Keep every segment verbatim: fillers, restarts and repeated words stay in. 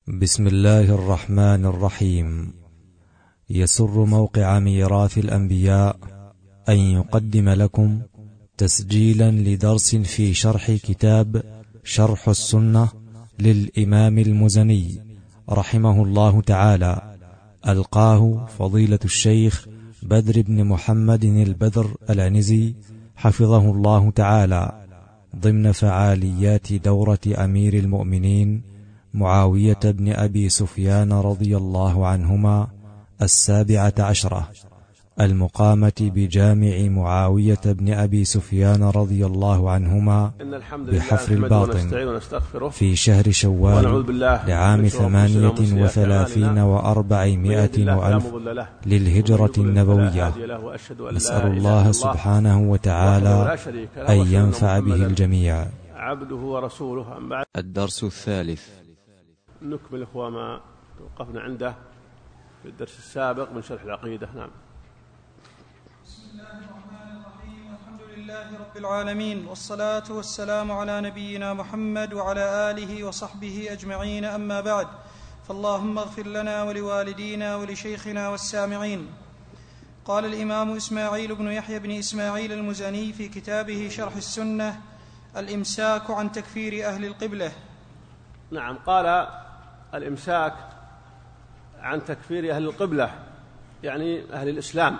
بسم الله الرحمن الرحيم. يسر موقع ميراث الأنبياء أن يقدم لكم تسجيلا لدرس في شرح كتاب شرح السنة للإمام المزني رحمه الله تعالى، ألقاه فضيلة الشيخ بدر بن محمد البدر العنزي حفظه الله تعالى ضمن فعاليات دورة أمير المؤمنين معاوية بن أبي سفيان رضي الله عنهما السابعة عشرة، المقامة بجامع معاوية بن أبي سفيان رضي الله عنهما بحفر الباطن في شهر شوال لعام ثمانية وثلاثين وأربعمائة وألف للهجرة النبوية. نسأل الله سبحانه وتعالى أن ينفع به الجميع. عبده ورسوله. أم بعد. الدرس الثالث. نكمل إخوة ما وقفنا عنده في الدرس السابق من شرح العقيدة. نعم. بسم الله الرحمن الرحيم. الحمد لله رب العالمين، والصلاة والسلام على نبينا محمد وعلى آله وصحبه أجمعين، أما بعد، فاللهم اغفر لنا ولوالدينا ولشيخنا والسامعين. قال الإمام إسماعيل بن يحيى بن إسماعيل المزني في كتابه شرح السنة: الإمساك عن تكفير أهل القبلة. نعم، قال الإمساك عن تكفير أهل القبلة يعني أهل الإسلام.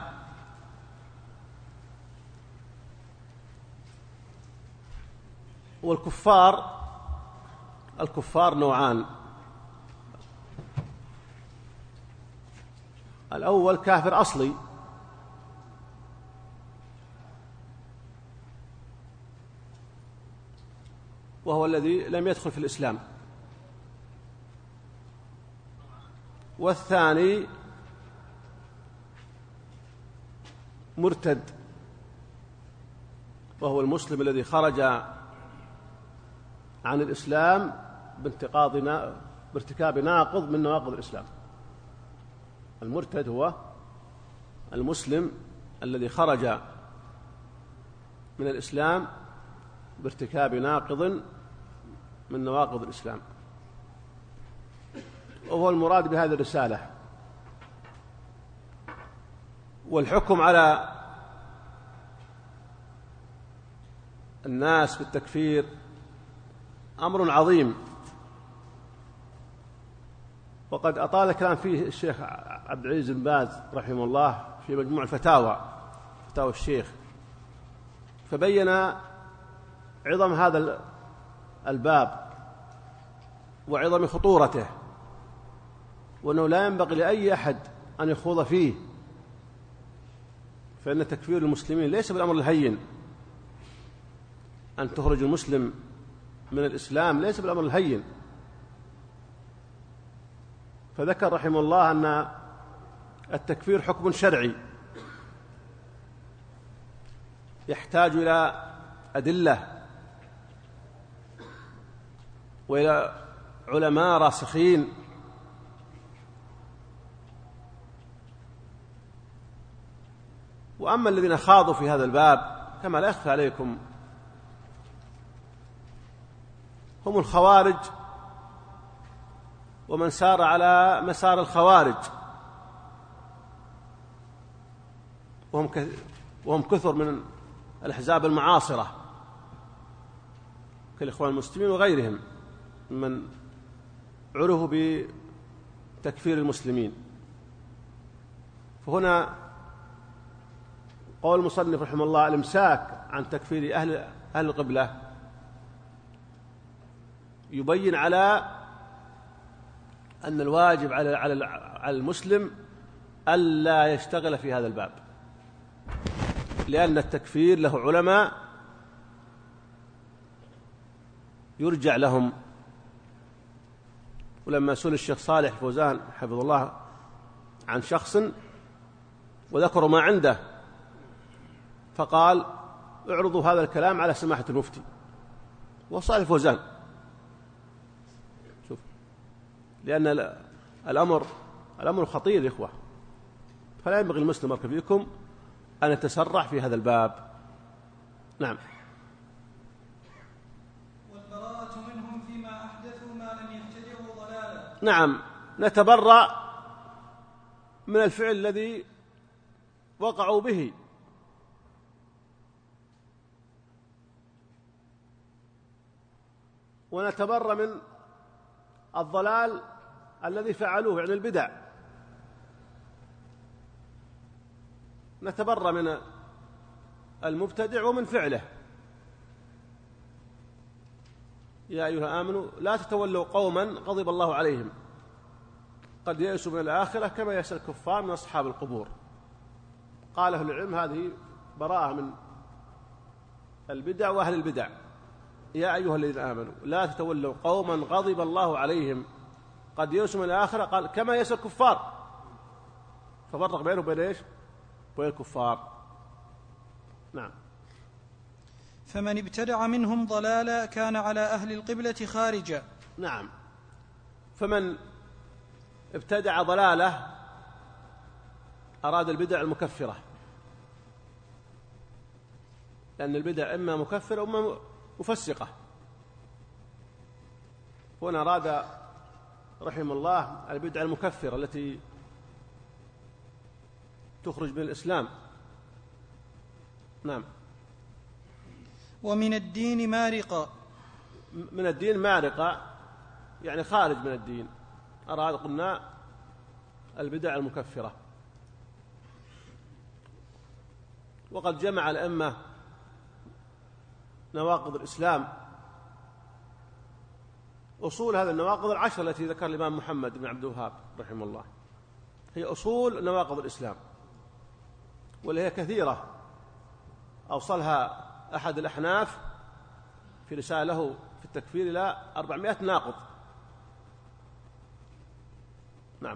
والكفار الكفار نوعان: الأول كافر أصلي، وهو الذي لم يدخل في الإسلام، والثاني مرتد، وهو المسلم الذي خرج عن الإسلام بانتقاض بارتكاب ناقض من نواقض الإسلام. المرتد هو المسلم الذي خرج من الإسلام بارتكاب ناقض من نواقض الإسلام، وهو المراد بهذه الرسالة. والحكم على الناس بالتكفير أمر عظيم، وقد أطال الكلام فيه الشيخ عبد العزيز بن باز رحمه الله في مجموع الفتاوى، فتاوى الشيخ، فبين عظم هذا الباب وعظم خطورته، وأنه لا ينبغي لأي أحد أن يخوض فيه، فإن تكفير المسلمين ليس بالأمر الهين. أن تخرج المسلم من الإسلام ليس بالأمر الهين. فذكر رحمه الله أن التكفير حكم شرعي يحتاج إلى أدلة وإلى علماء راسخين، وأما الذين خاضوا في هذا الباب كما لا يخفى عليكم هم الخوارج ومن سار على مسار الخوارج، وهم وهم كثر من الأحزاب المعاصرة كالإخوان المسلمين وغيرهم من عرفوا بتكفير المسلمين. فهنا قول المصنف رحمه الله: الإمساك عن تكفير أهل أهل القبلة، يبين على أن الواجب على على على المسلم ألا يشتغل في هذا الباب، لأن التكفير له علماء يرجع لهم. ولما سئل الشيخ صالح فوزان حفظه الله عن شخص وذكروا ما عنده، فقال: اعرضوا هذا الكلام على سماحة المفتي. وصالح فوزان، شوف، لأن الأمر الأمر خطير يا إخوة، فلا ينبغي المسلم بارك فيكم أن يتسرع في هذا الباب. نعم. والبراءة منهم فيما أحدثوا ما لم يبتدعوا ضلالا. نعم نتبرأ من الفعل الذي وقعوا به، ونتبرأ من الضلال الذي فعلوه يعني البدع، نتبرأ من المبتدع ومن فعله. يا أيها آمنوا لا تتولوا قوما غضب الله عليهم قد يئسوا من الآخرة كما يئس الكفار من أصحاب القبور. قال أهل العلم هذه براءة من البدع وأهل البدع. يا أيها الذين آمنوا لا تتولوا قوما غضب الله عليهم قد يئسوا من الآخرة، قال كما يئس الكفار، ففرق بينه وبين ايش؟ بين الكفار. نعم. فمن ابتدع منهم ضلالا كان على أهل القبلة خارجا. نعم، فمن ابتدع ضلاله أراد البدع المكفرة، لأن البدع إما مكفرة وإما مفسقة. هنا أراد رحمه الله البدع المكفرة التي تخرج من الإسلام. نعم. ومن الدين مارقة. من الدين مارقة يعني خارج من الدين، أراد قلنا البدع المكفرة. وقد جمع الأئمة نواقض الإسلام، أصول هذه النواقض العشر التي ذكر الإمام محمد بن عبد الوهاب رحمه الله، هي أصول نواقض الإسلام، وهي كثيرة. أوصلها أحد الأحناف في رسالة له في التكفير إلى أربعمائة ناقض. نعم.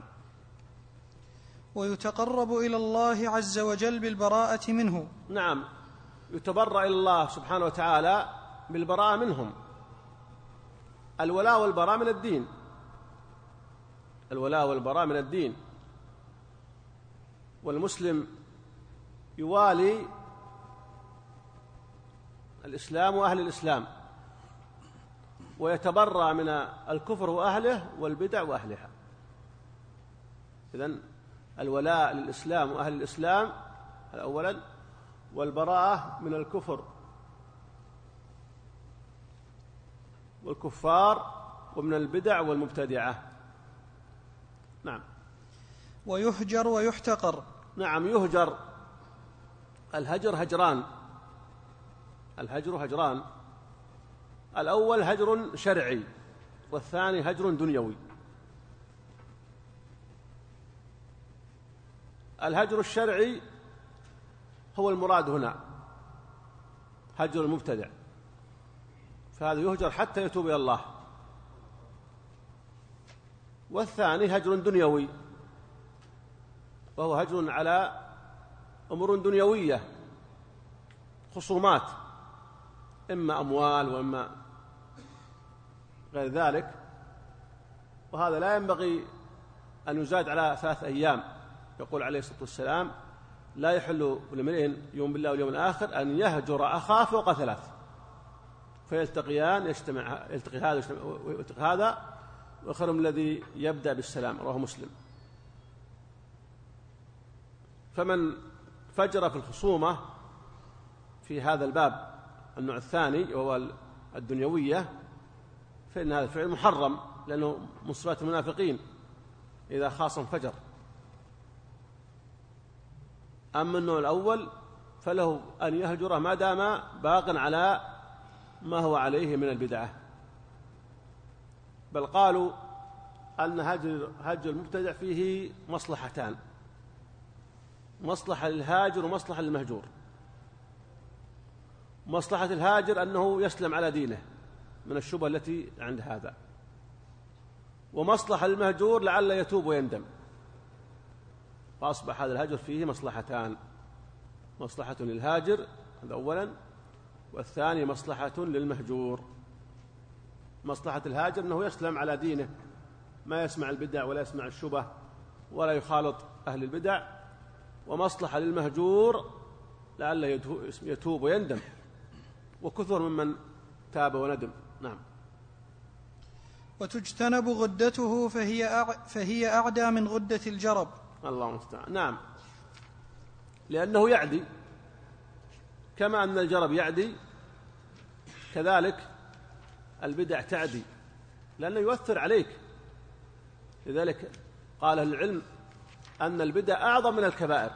ويتقرب إلى الله عز وجل بالبراءة منه. نعم، يتبرأ إلى الله سبحانه وتعالى بالبراءة منهم. الولاء والبراء من الدين، الولاء والبراء من الدين، والمسلم يوالي الإسلام وأهل الإسلام، ويتبرأ من الكفر وأهله والبدع وأهلها. إذن الولاء للإسلام وأهل الإسلام أولا، والبراءة من الكفر والكفار ومن البدع والمبتدعة. نعم. ويهجر ويحتقر. نعم، يهجر. الهجر هجران، الهجر هجران، الأول هجر شرعي والثاني هجر دنيوي. الهجر الشرعي هو المراد هنا، هجر المبتدع، فهذا يهجر حتى يتوب إلى الله. والثاني هجر دنيوي، وهو هجر على أمور دنيوية، خصومات، إما أموال وإما غير ذلك، وهذا لا ينبغي أن يزاد على ثلاث أيام. يقول عليه الصلاة والسلام: لا يحل لامرئ يؤمن بالله واليوم الآخر أن يهجر أخاه فوق ثلاث، فيلتقيان يجتمع، يلتقي هذا ويلتقي هذا، وخير من الذي يبدأ بالسلام. رواه مسلم. فمن فجر في الخصومة في هذا الباب النوع الثاني وهو الدنيوية، فإن هذا الفعل محرم، لأنه من صفات المنافقين إذا خاصم فجر. أما النوع الأول فله أن يهجره ما دام باق على ما هو عليه من البدعة. بل قالوا أن هجر هجر المبتدع فيه مصلحتان: مصلحة للهاجر ومصلحة للمهجور. مصلحة الهاجر أنه يسلم على دينه من الشبهة التي عند هذا، ومصلحة للمهجور لعل يتوب ويندم. فأصبح هذا الهجر فيه مصلحتان: مصلحة للهاجر هذا أولا، والثاني مصلحة للمهجور. مصلحة الهاجر أنه يسلم على دينه، ما يسمع البدع ولا يسمع الشبه ولا يخالط أهل البدع. ومصلحة للمهجور لعل يتوب ويندم، وكثر ممن تاب وندم. نعم. وتجتنب غدته فهي, أع... فهي أعدى من غدة الجرب. الله المستعان. نعم، لأنه يعدي كما أن الجرب يعدي، كذلك البدع تعدي لأنه يؤثر عليك. لذلك قال العلم أن البدع أعظم من الكبائر.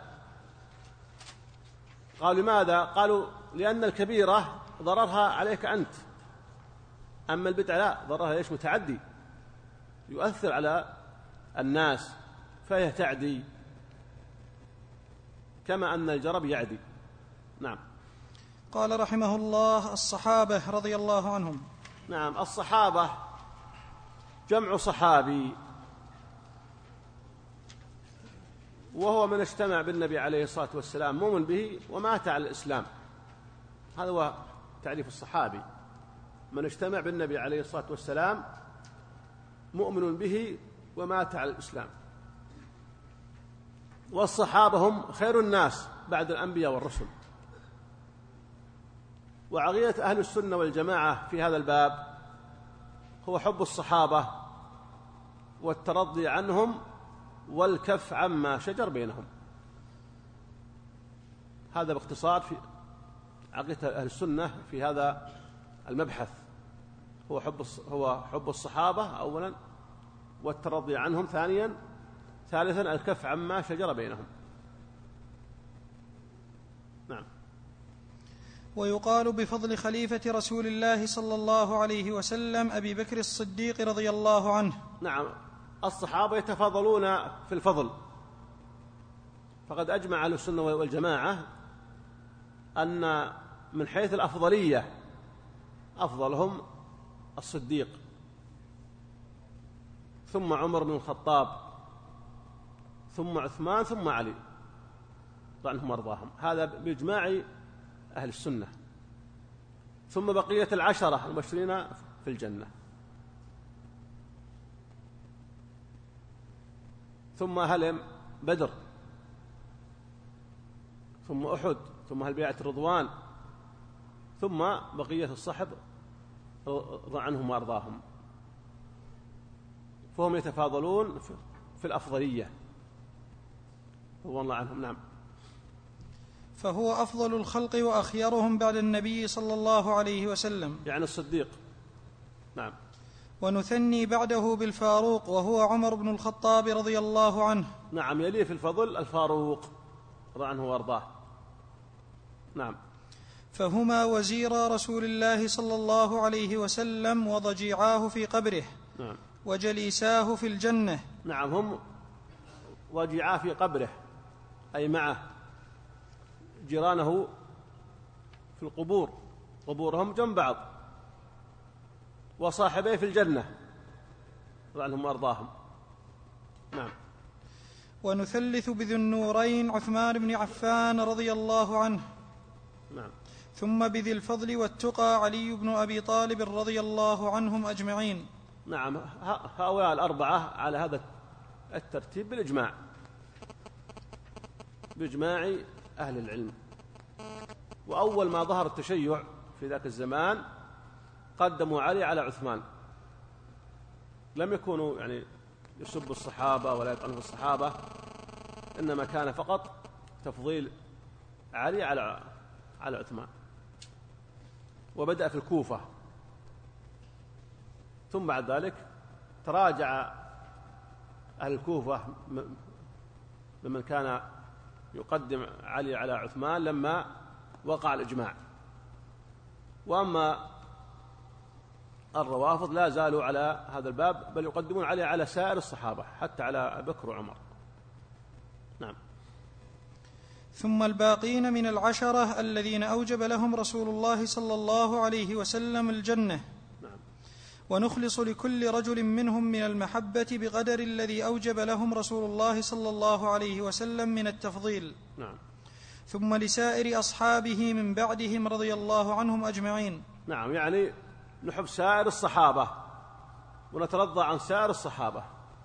قالوا لماذا؟ قالوا لأن الكبيرة ضررها عليك أنت، أما البدع لا، ضررها ليش؟ متعدي، يؤثر على الناس فهي تعدي كما أن الجرب يعدي. نعم. قال رحمه الله: الصحابة رضي الله عنهم. نعم، الصحابة جمع صحابي، وهو من اجتمع بالنبي عليه الصلاة والسلام مؤمن به ومات على الإسلام. هذا هو تعريف الصحابي: من اجتمع بالنبي عليه الصلاة والسلام مؤمن به ومات على الإسلام. والصحابة هم خير الناس بعد الأنبياء والرسل. وعقيدة أهل السنة والجماعة في هذا الباب هو حب الصحابة والترضي عنهم والكف عما شجر بينهم. هذا باختصار في عقيدة أهل السنة في هذا المبحث، هو حب هو حب الصحابة أولا، والترضي عنهم ثانيا، ثالثا الكف عما شجر بينهم. نعم. ويقال بفضل خليفة رسول الله صلى الله عليه وسلم أبي بكر الصديق رضي الله عنه. نعم، الصحابة يتفاضلون في الفضل، فقد أجمع أهل السنة والجماعة أن من حيث الأفضلية أفضلهم الصديق، ثم عمر بن الخطاب، ثم عثمان، ثم علي رضي عنهم وارضاهم. هذا بإجماع أهل السنة. ثم بقية العشرة المبشرين في الجنة، ثم أهل بدر، ثم أحد، ثم أهل بيعة الرضوان، ثم بقية الصحب رضي عنهم وأرضاهم. فهم يتفاضلون في الأفضلية رضي الله عنهم. نعم. فهو أفضل الخلق وأخيرهم بعد النبي صلى الله عليه وسلم، يعني الصديق. نعم. ونثني بعده بالفاروق وهو عمر بن الخطاب رضي الله عنه. نعم، يليه في الفضل الفاروق رضي عنه وارضاه. نعم. فهما وزيرا رسول الله صلى الله عليه وسلم وضجيعاه في قبره. نعم. وجليساه في الجنة. نعم، هم وجيعاه في قبره أي معه جيرانه في القبور، قبورهم جنب بعض، وصاحبيه في الجنة رضي عنهم وارضاهم. نعم. ونثلث بذي النورين عثمان بن عفان رضي الله عنه. نعم. ثم بذي الفضل والتقى علي بن أبي طالب رضي الله عنهم أجمعين. نعم، هؤلاء الأربعة على هذا الترتيب بالإجماع، بإجماع أهل العلم. وأول ما ظهر التشيع في ذاك الزمان قدموا علي على عثمان، لم يكونوا يعني يسبوا الصحابة ولا يطعنوا في الصحابة، إنما كان فقط تفضيل علي على على عثمان. وبدأ في الكوفة، ثم بعد ذلك تراجع أهل الكوفة ممن كان يقدم علي على عثمان لما وقع الإجماع. وأما الروافض لا زالوا على هذا الباب، بل يقدمون علي على سائر الصحابة حتى على أبي بكر وعمر. نعم. ثم الباقين من العشرة الذين أوجب لهم رسول الله صلى الله عليه وسلم الجنة. نعم. ونخلص لكل رجل منهم من المحبة بقدر الذي أوجب لهم رسول الله صلى الله عليه وسلم من التفضيل. نعم. ثم لسائر أصحابه من بعدهم رضي الله عنهم أجمعين. نعم، يعني نحب سائر الصحابة ونترضى عن سائر الصحابة.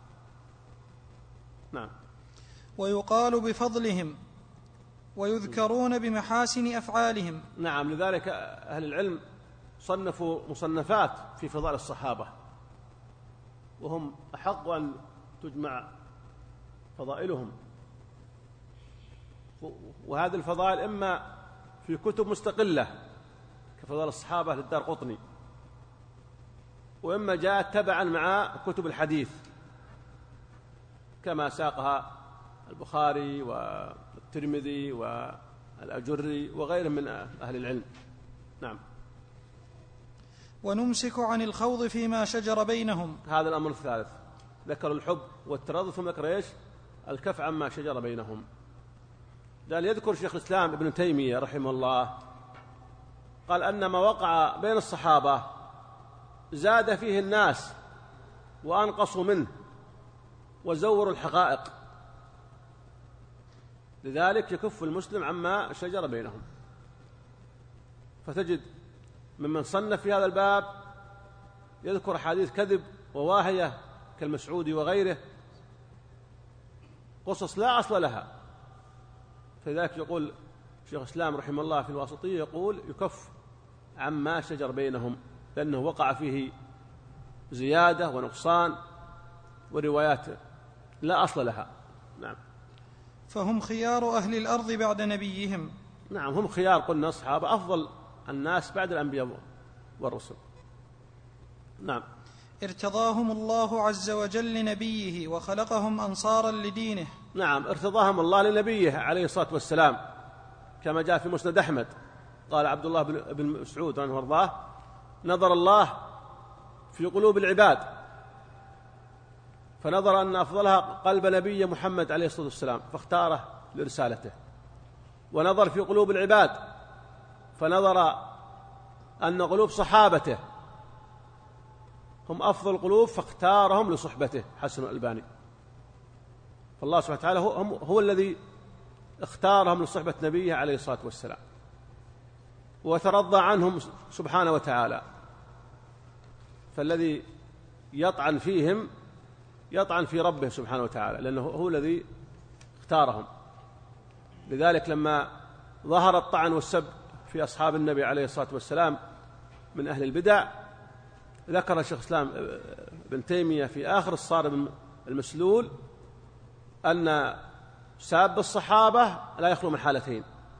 نعم. ويقال بفضلهم ويذكرون بمحاسن أفعالهم. نعم، لذلك أهل العلم صنفوا مصنفات في فضائل الصحابة، وهم أحق أن تجمع فضائلهم، وهذه الفضائل إما في كتب مستقلة كفضائل الصحابة للدارقطني، وإما جاءت تبعا مع كتب الحديث كما ساقها البخاري والترمذي والأجري وغيرهم من أهل العلم. نعم. ونمسك عن الخوض فيما شجر بينهم. هذا الأمر الثالث، ذكر الحب والتراضي ثم ذكر إيش؟ الكف عما شجر بينهم. قال يذكر شيخ الإسلام ابن تيمية رحمه الله قال أن ما وقع بين الصحابة زاد فيه الناس وأنقصوا منه وزوروا الحقائق، لذلك يكف المسلم عما شجر بينهم. فتجد ممن صنف في هذا الباب يذكر حديث كذب وواهية كالمسعودي وغيره، قصص لا أصل لها. فلذلك يقول شيخ الإسلام رحمه الله في الواسطية يقول يكف عما شجر بينهم، لأنه وقع فيه زيادة ونقصان وروايات لا أصل لها. نعم. فهم خيار أهل الأرض بعد نبيهم. نعم، هم خيار، قلنا الصحابة أفضل الناس بعد الأنبياء والرسل. نعم. ارتضاهم الله عز وجل لنبيه وخلقهم أنصارا لدينه. نعم، ارتضاهم الله لنبيه عليه الصلاة والسلام كما جاء في مسند أحمد. قال عبد الله بن مسعود رضي الله عنه: نظر الله في قلوب العباد فنظر أن أفضلها قلب نبي محمد عليه الصلاة والسلام فاختاره لرسالته، ونظر في قلوب العباد فنظر أن قلوب صحابته هم أفضل القلوب فاختارهم لصحبته. حسن الألباني. فالله سبحانه وتعالى هو, هو الذي اختارهم لصحبة نبيه عليه الصلاة والسلام، وترضى عنهم سبحانه وتعالى. فالذي يطعن فيهم يطعن في ربه سبحانه وتعالى، لأنه هو الذي اختارهم. لذلك لما ظهر الطعن والسب في أصحاب النبي عليه الصلاة والسلام من أهل البدع، ذكر الشيخ الإسلام ابن تيمية في آخر الصارم المسلول أن ساب الصحابة لا يخلو من حالتين: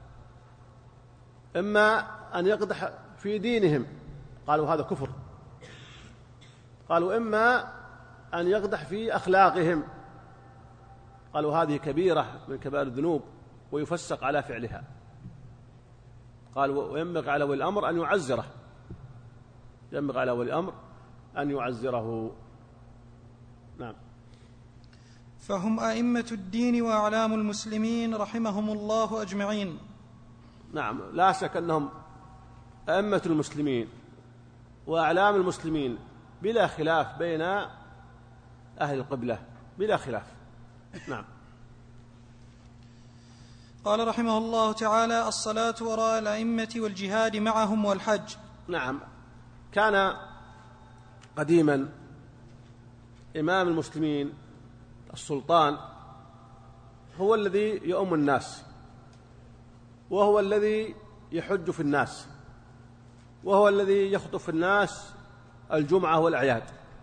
إما أن يقدح في دينهم، قالوا هذا كفر، قالوا إما أن يقدح في أخلاقهم، قالوا هذه كبيرة من كبائر الذنوب ويفسق على فعلها، قالوا وينبغي على ولي الأمر أن يعزره، ينبغي على ولي الأمر أن يعزره. نعم. فهم أئمة الدين وأعلام المسلمين رحمهم الله أجمعين. نعم، لا شك أنهم أئمة المسلمين وأعلام المسلمين بلا خلاف بين أهل القبلة، بلا خلاف. نعم. قال رحمه الله تعالى: الصلاة وراء الأئمة والجهاد معهم والحج. نعم، كان قديما إمام المسلمين السلطان هو الذي يؤم الناس، وهو الذي يحج في الناس، وهو الذي يخطب في الناس الجمعة والأعياد،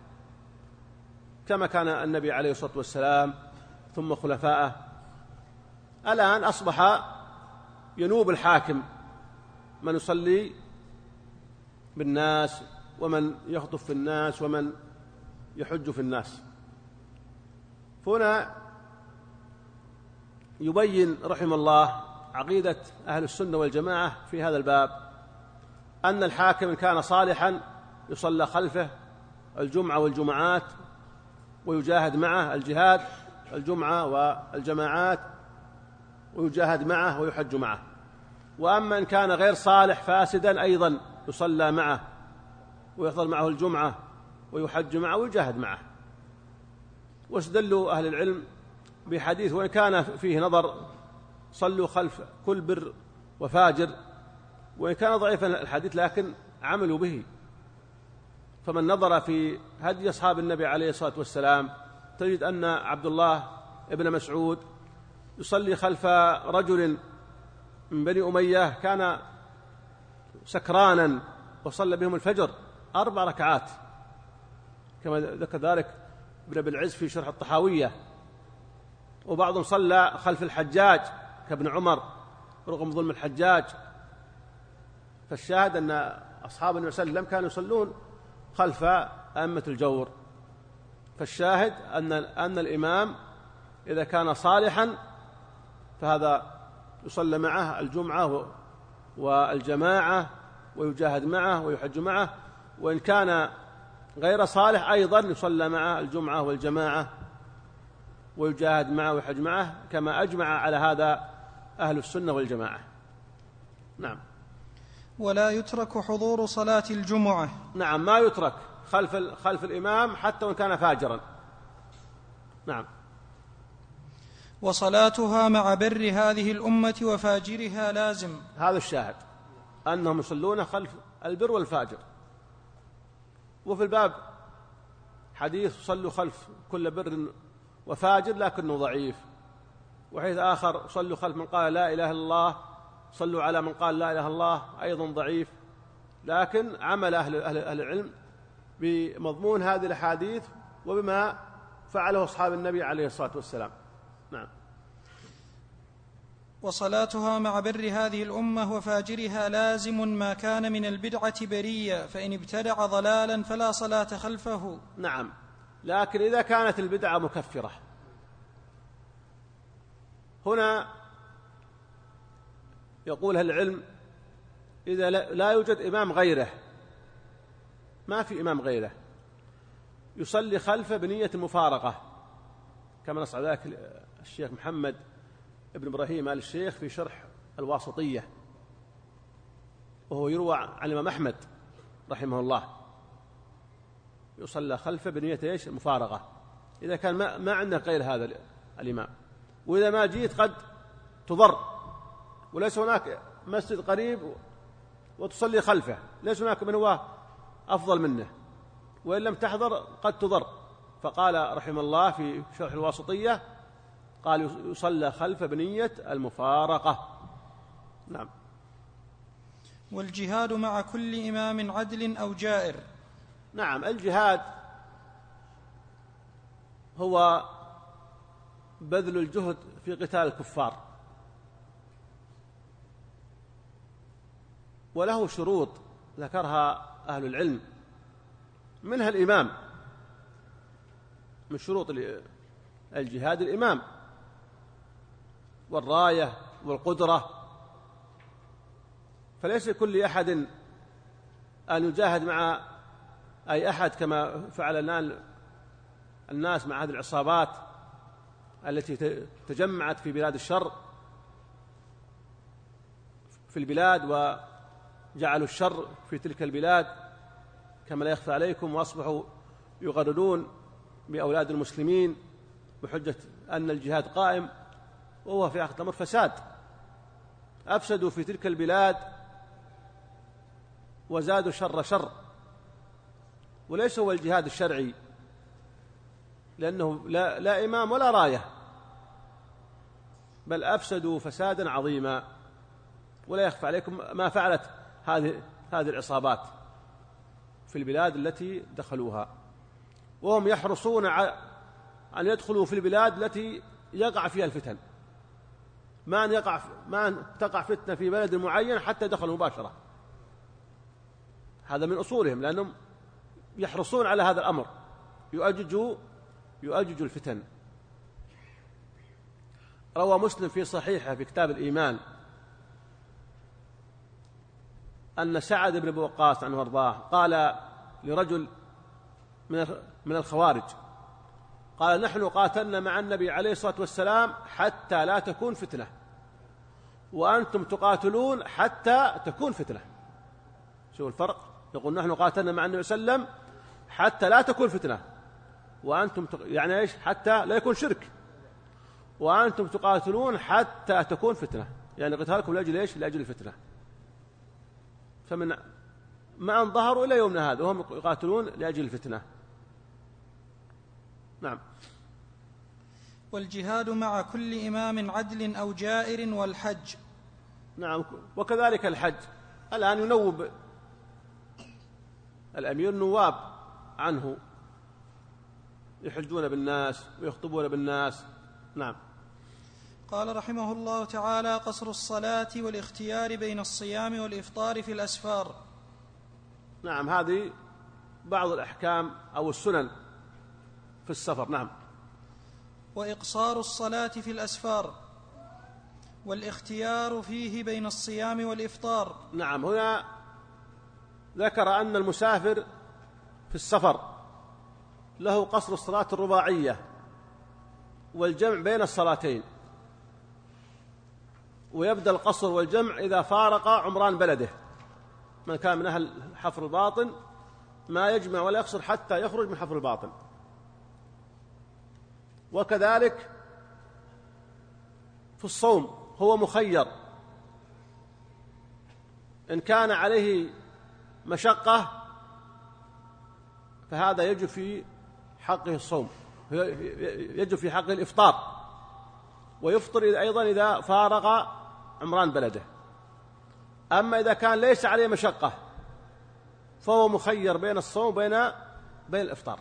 كما كان النبي عليه الصلاة والسلام ثم خلفائه. الآن أصبح ينوب الحاكم من يصلي بالناس ومن يخطب في الناس ومن يحج في الناس. هنا يبين رحمه الله عقيدة أهل السنة والجماعة في هذا الباب، أن الحاكم إن كان صالحا يصلى خلفه الجمعة والجمعات ويجاهد معه الجهاد الجمعة والجماعات ويجاهد معه ويحج معه، وأما إن كان غير صالح فاسدا أيضا يصلى معه ويحضر معه الجمعة ويحج معه ويجاهد معه. واستدلوا أهل العلم بحديث وإن كان فيه نظر: صلوا خلف كل بر وفاجر، وإن كان ضعيفا الحديث لكن عملوا به. فمن نظر في هدي أصحاب النبي عليه الصلاة والسلام تجد أن عبد الله ابن مسعود يصلي خلف رجل من بني أمية كان سكرانا وصلى بهم الفجر أربع ركعات، كما ذكر ذلك ابن أبي العز في شرح الطحاوية، وبعضهم صلى خلف الحجاج كابن عمر رغم ظلم الحجاج. فالشاهد أن أصحاب النبي صلى الله عليه وسلم كانوا يصلون خلف أئمة الجور. فالشاهد أن أن الإمام إذا كان صالحا فهذا يصلى معه الجمعة والجماعة ويجاهد معه ويحج معه، وإن كان غير صالح أيضا يصلى معه الجمعة والجماعة ويجاهد معه ويحج معه، كما أجمع على هذا أهل السنة والجماعة. نعم. ولا يترك حضور صلاة الجمعة. نعم، ما يترك خلف خلف الإمام حتى وإن كان فاجرا. نعم. وصلاتها مع بر هذه الأمة وفاجرها لازم. هذا الشاهد أنهم يصلون خلف البر والفاجر. وفي الباب حديث صلوا خلف كل بر وفاجر لكنه ضعيف، وحيث آخر صلوا خلف من قال لا إله إلا الله، صلوا على من قال لا إله إلا الله، أيضا ضعيف. لكن عمل أهل, أهل, أهل العلم بمضمون هذه الأحاديث وبما فعله أصحاب النبي عليه الصلاة والسلام. نعم. وصلاتها مع بر هذه الأمة وفاجرها لازم ما كان من البدعة بريا، فإن ابتدع ضلالا فلا صلاة خلفه. نعم، لكن إذا كانت البدعة مكفرة، هنا يقول أهل العلم إذا لا يوجد إمام غيره، ما في إمام غيره، يصلي خلفه بنية المفارقة، كما نص على ذلك الشيخ محمد ابن إبراهيم آل الشيخ في شرح الواسطية، وهو يروى عن الإمام أحمد رحمه الله، يصلى خلفه بنية إيش؟ المفارقة، إذا كان ما, ما عندك غير هذا الإمام. وإذا ما جيت قد تضر، وليس هناك مسجد قريب وتصلي خلفه، ليس هناك من هو أفضل منه، وإن لم تحضر قد تضر. فقال رحمه الله في شرح الواسطية، قال يصلى خلف بنية المفارقة. نعم. والجهاد مع كل إمام عدل أو جائر. نعم، الجهاد هو بذل الجهد في قتال الكفار، وله شروط ذكرها أهل العلم، منها الإمام، من شروط الجهاد الإمام والراية والقدرة، فليس كل أحد أن يجاهد مع أي أحد كما فعل الآن الناس مع هذه العصابات التي تجمعت في بلاد الشر في البلاد وجعلوا الشر في تلك البلاد كما لا يخفى عليكم، وأصبحوا يغردون بأولاد المسلمين بحجة أن الجهاد قائم، وهو في آخر الأمر فساد، أفسدوا في تلك البلاد وزادوا شر شر. وليس هو الجهاد الشرعي، لأنه لا, لا إمام ولا راية، بل أفسدوا فسادا عظيما. ولا يخفى عليكم ما فعلت هذه هذه العصابات في البلاد التي دخلوها، وهم يحرصون على أن يدخلوا في البلاد التي يقع فيها الفتن، ما أن يقع ما أن تقع فتنة في بلد معين حتى دخلوا مباشرة. هذا من أصولهم، لأنهم يحرصون على هذا الأمر، يؤججوا يؤججوا الفتن. روى مسلم في صحيحه في كتاب الإيمان أن سعد بن أبي وقاص عنه وارضاه قال لرجل من الخوارج، قال: نحن قاتلنا مع النبي عليه الصلاة والسلام حتى لا تكون فتنة، وأنتم تقاتلون حتى تكون فتنة. شوف الفرق، يقول نحن قاتلنا مع النبي صلى الله عليه وسلم حتى لا تكون فتنة، وأنتم تق... يعني إيش؟ حتى لا يكون شرك، وأنتم تقاتلون حتى تكون فتنة، يعني قتالكم لأجل إيش؟ لأجل الفتنة. فمن ما أن ظهروا إلى يومنا هذا وهم يقاتلون لأجل الفتنة. نعم. والجهاد مع كل إمام عدل أو جائر والحج. نعم، وكذلك الحج. الآن ينوب الأمير نواب عنه يحجون بالناس ويخطبون بالناس. نعم. قال رحمه الله تعالى: قصر الصلاة والاختيار بين الصيام والإفطار في الأسفار. نعم، هذه بعض الأحكام أو السنن في السفر. نعم. وإقصار الصلاة في الأسفار والاختيار فيه بين الصيام والإفطار. نعم، هنا ذكر أن المسافر في السفر له قصر الصلاة الرباعية والجمع بين الصلاتين، ويبدأ القصر والجمع إذا فارق عمران بلده. من كان من أهل حفر الباطن ما يجمع ولا يقصر حتى يخرج من حفر الباطن. وكذلك في الصوم هو مخير، إن كان عليه مشقة فهذا يجب في حقه الصوم، يجب في حقه الإفطار، ويفطر أيضا إذا فارغ عمران بلده. أما إذا كان ليس عليه مشقة فهو مخير بين الصوم وبين بين الإفطار.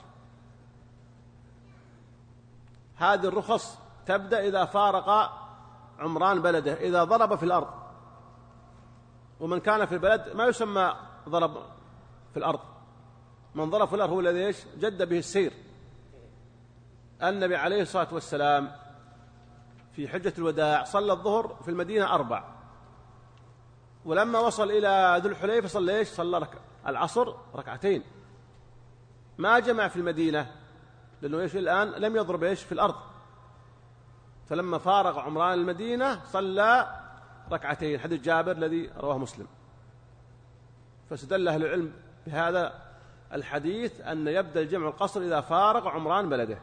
هذه الرخص تبدأ إذا فارق عمران بلده، إذا ضرب في الأرض. ومن كان في البلد ما يسمى ضرب في الأرض، من ضرب في الأرض هو الذي ايش؟ جد به السير. النبي عليه الصلاة والسلام في حجة الوداع صلى الظهر في المدينة أربع، ولما وصل إلى ذو الحليفة صلى ايش؟ صلى رك... العصر ركعتين، ما جمع في المدينة لأنه ايش الآن لم يضرب ايش في الأرض. فلما فارغ عمران المدينة صلى ركعتين، حديث جابر الذي رواه مسلم. فاستدل أهل العلم بهذا الحديث أن يبدأ الجمع القصر إذا فارغ عمران بلده.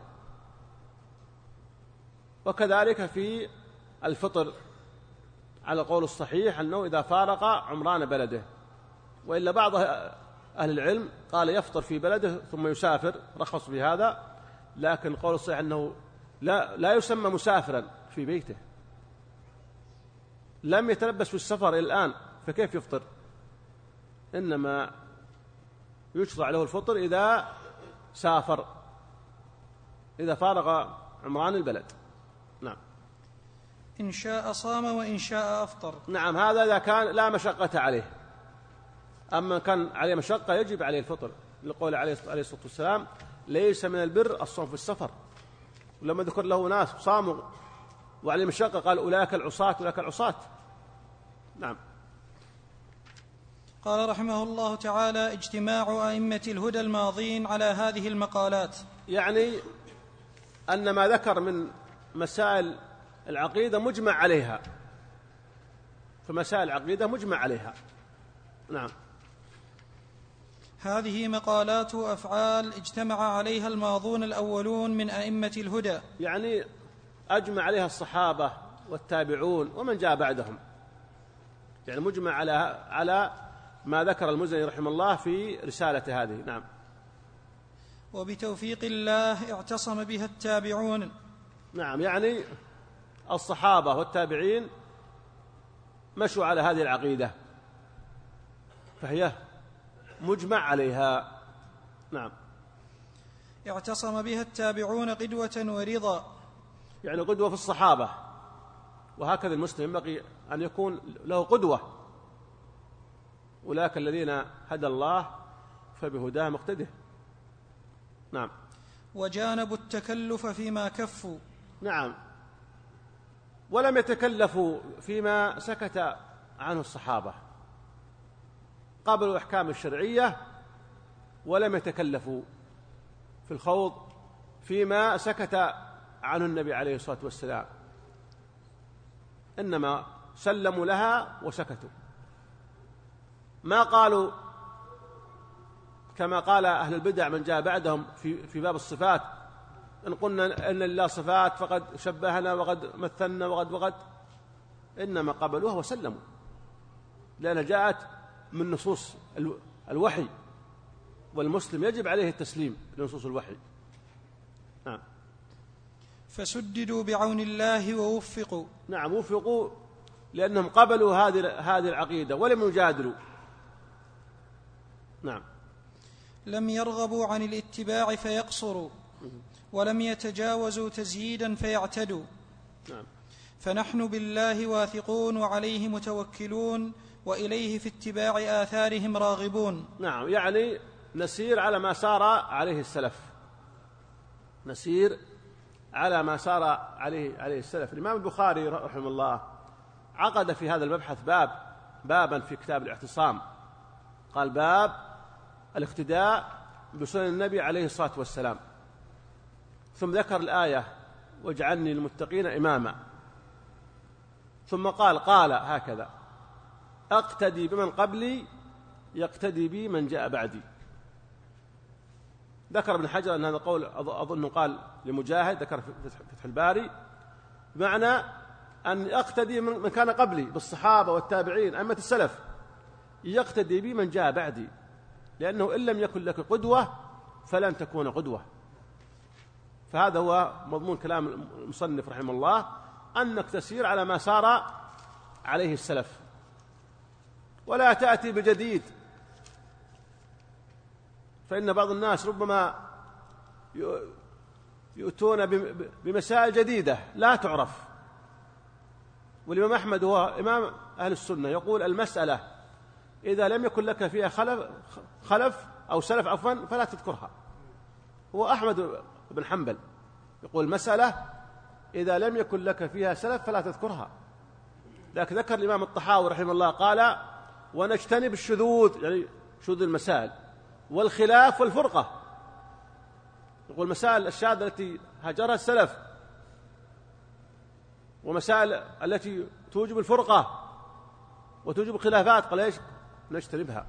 وكذلك في الفطر على القول الصحيح أنه إذا فارق عمران بلده، وإلا بعض أهل العلم قال يفطر في بلده ثم يسافر، رخص بهذا، لكن القول الصحيح أنه لا, لا يسمى مسافرا في بيته، لم يتلبس في السفر إلى الآن، فكيف يفطر؟ إنما يشرع له الفطر إذا سافر، إذا فارغ عمران البلد. نعم. إن شاء صام وإن شاء أفطر. نعم، هذا إذا كان لا مشقة عليه. أما كان عليه مشقة يجب عليه الفطر، لقول عليه الصلاة والسلام: ليس من البر الصوم في السفر. ولما ذكر له ناس صاموا وعليه مشقة قال: أولئك العصاة أولئك العصاة. نعم. قال رحمه الله تعالى: اجتماع أئمة الهدى الماضين على هذه المقالات. يعني أن ما ذكر من مسائل العقيدة مجمع عليها، فمسائل العقيدة مجمع عليها. نعم. هذه مقالات وأفعال اجتمع عليها الماضون الأولون من أئمة الهدى، يعني أجمع عليها الصحابة والتابعون ومن جاء بعدهم، يعني مجمع على على ما ذكر المزني رحمه الله في رسالة هذه. نعم. وبتوفيق الله اعتصم بها التابعون. نعم، يعني الصحابة والتابعين مشوا على هذه العقيدة، فهي مجمع عليها. نعم. اعتصم بها التابعون قدوة ورضا، يعني قدوة في الصحابة، وهكذا المسلم ينبغي أن يكون له قدوة. أولئك الذين هدى الله فبهداه مقتده. نعم. وجانبوا التكلف فيما كفوا. نعم، ولم يتكلفوا فيما سكت عنه الصحابة، قبلوا الأحكام الشرعية ولم يتكلفوا في الخوض فيما سكت عنه النبي عليه الصلاة والسلام، إنما سلموا لها وسكتوا. ما قالوا كما قال أهل البدع من جاء بعدهم في في باب الصفات: إن قلنا إن لله صفات فقد شبهنا وقد مثلنا وقد وقد، إنما قبلوها وسلموا، لأنها جاءت من نصوص الوحي، والمسلم يجب عليه التسليم لنصوص الوحي. نعم. فسددوا بعون الله ووفقوا. نعم، وفقوا لأنهم قبلوا هذه هذه العقيدة ولم يجادلوا. نعم. لم يرغبوا عن الاتباع فيقصروا. ولم يتجاوزوا تزييدا فيعتدوا. نعم. فنحن بالله واثقون وعليه متوكلون وإليه في اتباع آثارهم راغبون. نعم، يعني نسير على ما سار عليه السلف، نسير على ما سار عليه عليه السلف. الإمام البخاري رحمه الله عقد في هذا المبحث باب بابا في كتاب الاعتصام، قال باب الاقتداء بسنن النبي عليه الصلاة والسلام، ثم ذكر الآية واجعلني للمتقين إماما، ثم قال قال هكذا: أقتدي بمن قبلي يقتدي بي من جاء بعدي. ذكر ابن حجر أن هذا قول أظن قال لمجاهد، ذكر في فتح الباري، بمعنى أن أقتدي من كان قبلي بالصحابة والتابعين أئمة السلف، يقتدي بي من جاء بعدي، لأنه إن لم يكن لك قدوة فلن تكون قدوة. فهذا هو مضمون كلام المصنف رحمه الله، أنك تسير على ما سار عليه السلف، ولا تأتي بجديد. فإن بعض الناس ربما يؤتون بمسائل جديدة لا تعرف. والإمام أحمد هو إمام أهل السنة يقول: المسألة إذا لم يكن لك فيها خلف, خلف أو سلف عفوا فلا تذكرها. هو أحمد بن حنبل يقول: مسألة إذا لم يكن لك فيها سلف فلا تذكرها. لكن ذكر الإمام الطحاوي رحمه الله قال: ونجتنب الشذوذ، يعني شذوذ المسائل والخلاف والفرقة. يقول مسائل الشاذة التي هجرها السلف ومسائل التي توجب الفرقة وتوجب الخلافات، قال ايش؟ نجتنبها.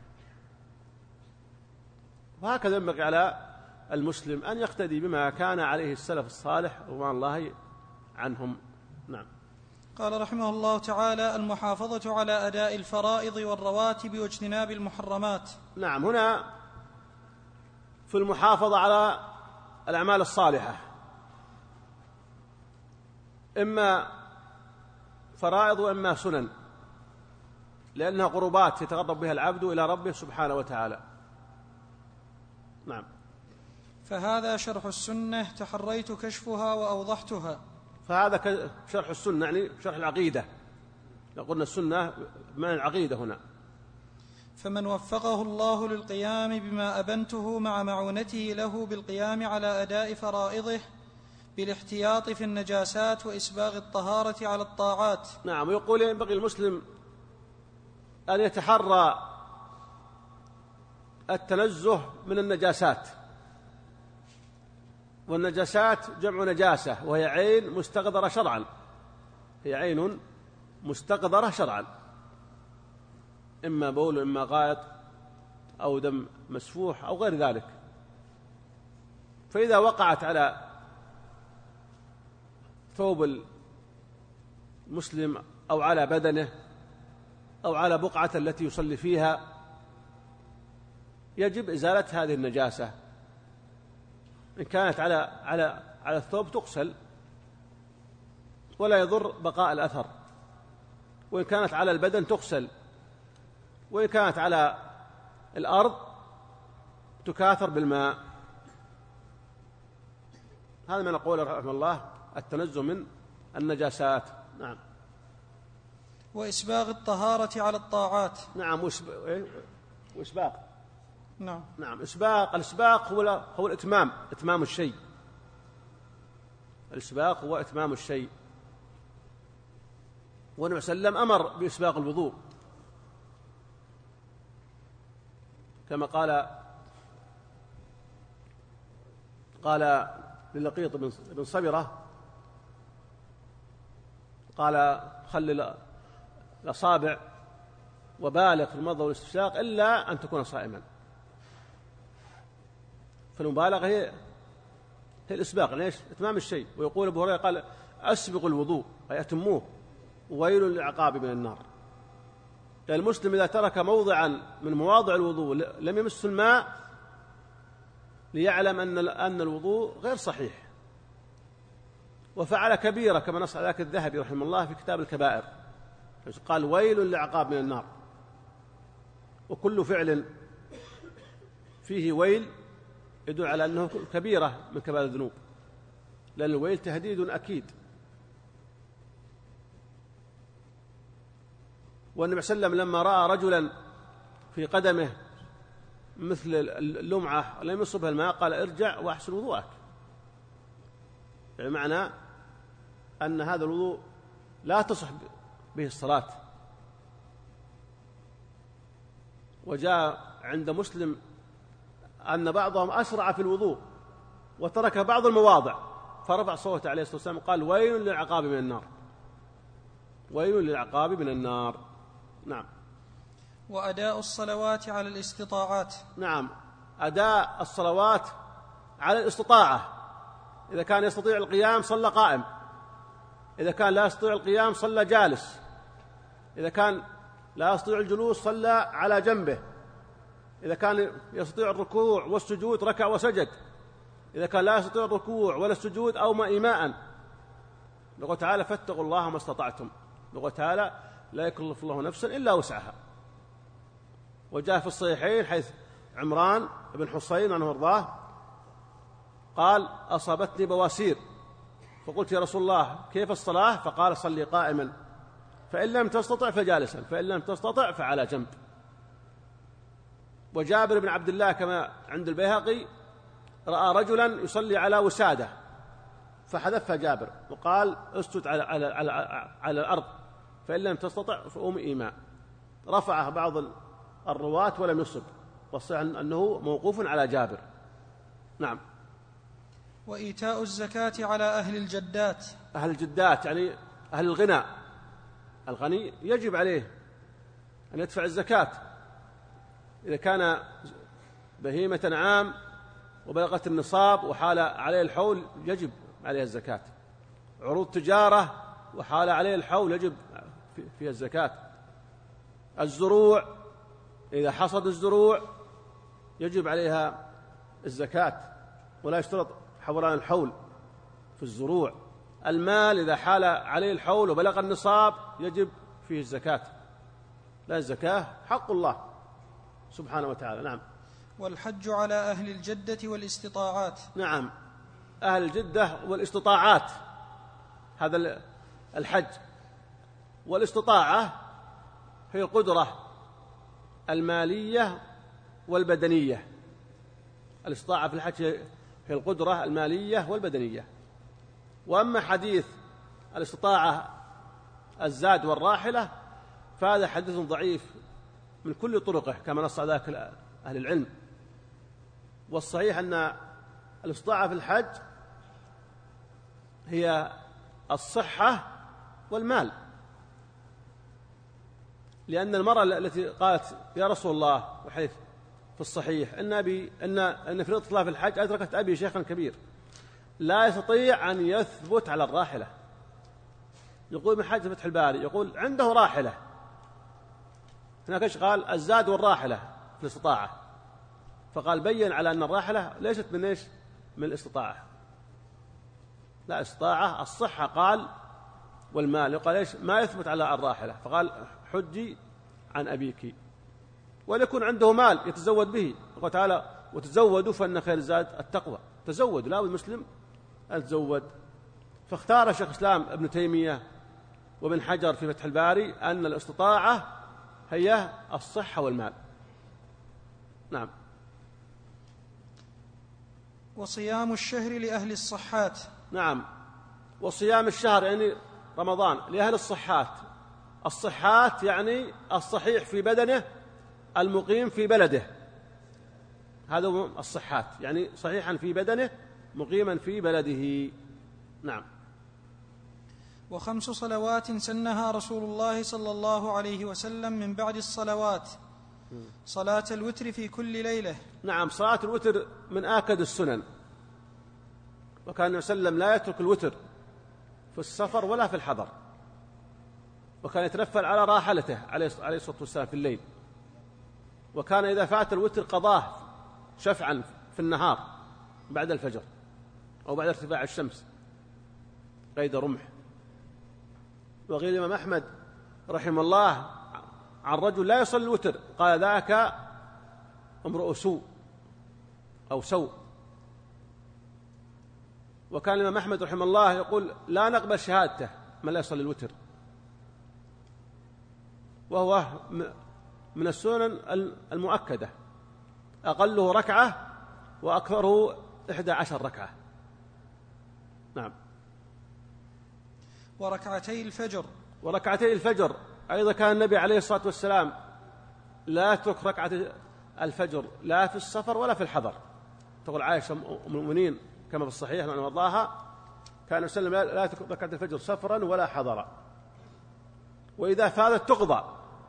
وهكذا ينبغي على المسلم أن يقتدي بما كان عليه السلف الصالح رضوان الله عنهم. نعم. قال رحمه الله تعالى: المحافظة على أداء الفرائض والرواتب واجتناب المحرمات. نعم، هنا في المحافظة على الأعمال الصالحة، إما فرائض وإما سنن، لأنها قربات يتقرب بها العبد إلى ربه سبحانه وتعالى. نعم. فهذا شرح السنة تحريت كشفها وأوضحتها. فهذا شرح السنة يعني شرح العقيدة، لو قلنا السنة بمعنى العقيدة هنا. فمن وفقه الله للقيام بما أبنته مع معونته له بالقيام على أداء فرائضه بالاحتياط في النجاسات وإسباغ الطهارة على الطاعات. نعم. ويقول ينبغي المسلم أن يتحرى التنزه من النجاسات، والنجاسات جمع نجاسة، وهي عين مستقدرة شرعا، هي عين مستقدرة شرعا، إما بول إما غائط أو دم مسفوح أو غير ذلك. فإذا وقعت على ثوب المسلم أو على بدنه أو على بقعة التي يصلي فيها يجب إزالة هذه النجاسة. إن كانت على على على الثوب تغسل ولا يضر بقاء الأثر، وإن كانت على البدن تغسل، وإن كانت على الأرض تكاثر بالماء. هذا ما نقول رحمه الله التنزه من النجاسات. نعم. وإسباغ الطهارة على الطاعات. نعم. وإسباغ نعم نعم إسباق. الإسباق هو هو الإتمام، إتمام الشيء. الإسباق هو إتمام الشيء. والنبي صلى الله عليه وسلم أمر بإسباق الوضوء، كما قال قال للقيط بن صبرة، قال: خلي الأصابع وبالغ في المضغ والاستنشاق إلا أن تكون صائما. فالمبالغة هي هي الإسباق، ليش؟ إتمام الشيء. ويقول أبو هريرة قال: أسبغوا الوضوء، أي أتموه، وويل للعقاب من النار. يعني المسلم إذا ترك موضعا من مواضع الوضوء لم يمس الماء ليعلم أن أن الوضوء غير صحيح، وفعل كبيرة كما نص على ذلك الذهبي رحمه الله في كتاب الكبائر، قال: ويل للعقاب من النار. وكل فعل فيه ويل يدل على أنه كبيرة من كبائر الذنوب، لأن الويل تهديد أكيد. والنبي صلى الله عليه وسلم لما رأى رجلا في قدمه مثل اللمعة لم يصبها الماء قال ارجع وأحسن وضوءك، بمعنى أن هذا الوضوء لا تصح به الصلاة. وجاء عند مسلم أن بعضهم أسرع في الوضوء وترك بعض المواضع، فرفع صوته عليه الصلاة والسلام قال ويل للعقاب من النار، ويل للعقاب من النار. نعم. وأداء الصلوات على الاستطاعات. نعم، أداء الصلوات على الاستطاعة، إذا كان يستطيع القيام صلى قائم، إذا كان لا يستطيع القيام صلى جالس، إذا كان لا يستطيع الجلوس صلى على جنبه، إذا كان يستطيع الركوع والسجود ركع وسجد، إذا كان لا يستطيع الركوع ولا السجود أومأ إيماء. يقول تعالى فاتقوا الله ما استطعتم، يقول تعالى لا يكلف الله نفسا إلا وسعها. وجاء في الصحيحين حيث عمران بن حصين عنه وارضاه قال أصابتني بواسير فقلت يا رسول الله كيف الصلاة؟ فقال صلي قائما، فإن لم تستطع فجالسا، فإن لم تستطع فعلى جنب. وجابر بن عبد الله كما عند البيهقي رأى رجلا يصلي على وسادة فحذفها جابر وقال اسجد على, على, على, على الأرض، فإن لم تستطع فأم إيماء. رفعه بعض الرواة ولم يصب، والصحيح أنه موقوف على جابر. نعم. وإيتاء الزكاة على أهل الجدات. أهل الجدات يعني أهل الغنى، الغني يجب عليه أن يدفع الزكاة. إذا كان بهيمة عام وبلغت النصاب وحال عليه الحول يجب عليه الزكاة. عروض تجارة وحال عليه الحول يجب فيها الزكاة. الزروع إذا حصد الزروع يجب عليها الزكاة، ولا يشترط حولان الحول في الزروع. المال إذا حال عليه الحول وبلغ النصاب يجب فيه الزكاة، لا الزكاة حق الله سبحانه وتعالى. نعم. والحج على أهل الجدة والاستطاعات. نعم، أهل الجدة والاستطاعات، هذا الحج. والاستطاعة هي القدرة المالية والبدنية. الاستطاعة في الحج هي القدرة المالية والبدنية. وأما حديث الاستطاعة الزاد والراحلة فهذا حديث ضعيف من كل طرقه كما نص على ذلك أهل العلم. والصحيح أن الاستطاعة في الحج هي الصحة والمال، لأن المرأة التي قالت يا رسول الله وحيث في الصحيح إن أبي إن إن فريضة الله في الحج أدركت أبي شيخا كبير لا يستطيع أن يثبت على الراحلة. يقول من حج فتح الباري يقول عنده راحلة، هناك ايش قال؟ الزاد والراحلة في الاستطاعة، فقال بين على أن الراحلة ليست من ايش؟ من الاستطاعة. لا، الاستطاعة الصحة قال والمال. يقال ايش؟ ما يثبت على الراحلة، فقال حجي عن أبيك، وليكن عنده مال يتزود به. يقول تعالى وتزودوا فإن خير الزاد التقوى. تزود، لا المسلم أن تزود. فاختار شيخ الإسلام ابن تيمية وابن حجر في فتح الباري أن الاستطاعة هي الصحة والمال. نعم. وصيام الشهر لأهل الصحات. نعم، وصيام الشهر يعني رمضان لأهل الصحات. الصحات يعني الصحيح في بدنه المقيم في بلده، هذا الصحات يعني صحيحا في بدنه مقيما في بلده. نعم. وخمس صلوات سنها رسول الله صلى الله عليه وسلم من بعد الصلوات: صلاة الوتر في كل ليلة. نعم، صلاة الوتر من آكد السنن، وكان النبي صلى الله عليه وسلم لا يترك الوتر في السفر ولا في الحضر، وكان يتنفل على راحلته عليه الصلاة والسلام في الليل، وكان إذا فات الوتر قضاه شفعا في النهار بعد الفجر أو بعد ارتفاع الشمس قيد رمح. وقيل الإمام أحمد رحمه الله عن رجل لا يصلي الوتر قال ذاك امرؤ سوء أو سوء، وكان الإمام أحمد رحمه الله يقول لا نقبل شهادته من لا يصلي الوتر، وهو من السنن المؤكدة، أقله ركعة وأكثره إحدى عشر ركعة. نعم. وركعتي الفجر وركعتي الفجر أيضا كان النبي عليه الصلاة والسلام لا يترك ركعة الفجر لا في السفر ولا في الحضر. تقول عائشة أم المؤمنين كما في الصحيح من وضعها كان وسلم لا يترك ركعة الفجر سفرا ولا حضرا، وإذا فاتت تقضى،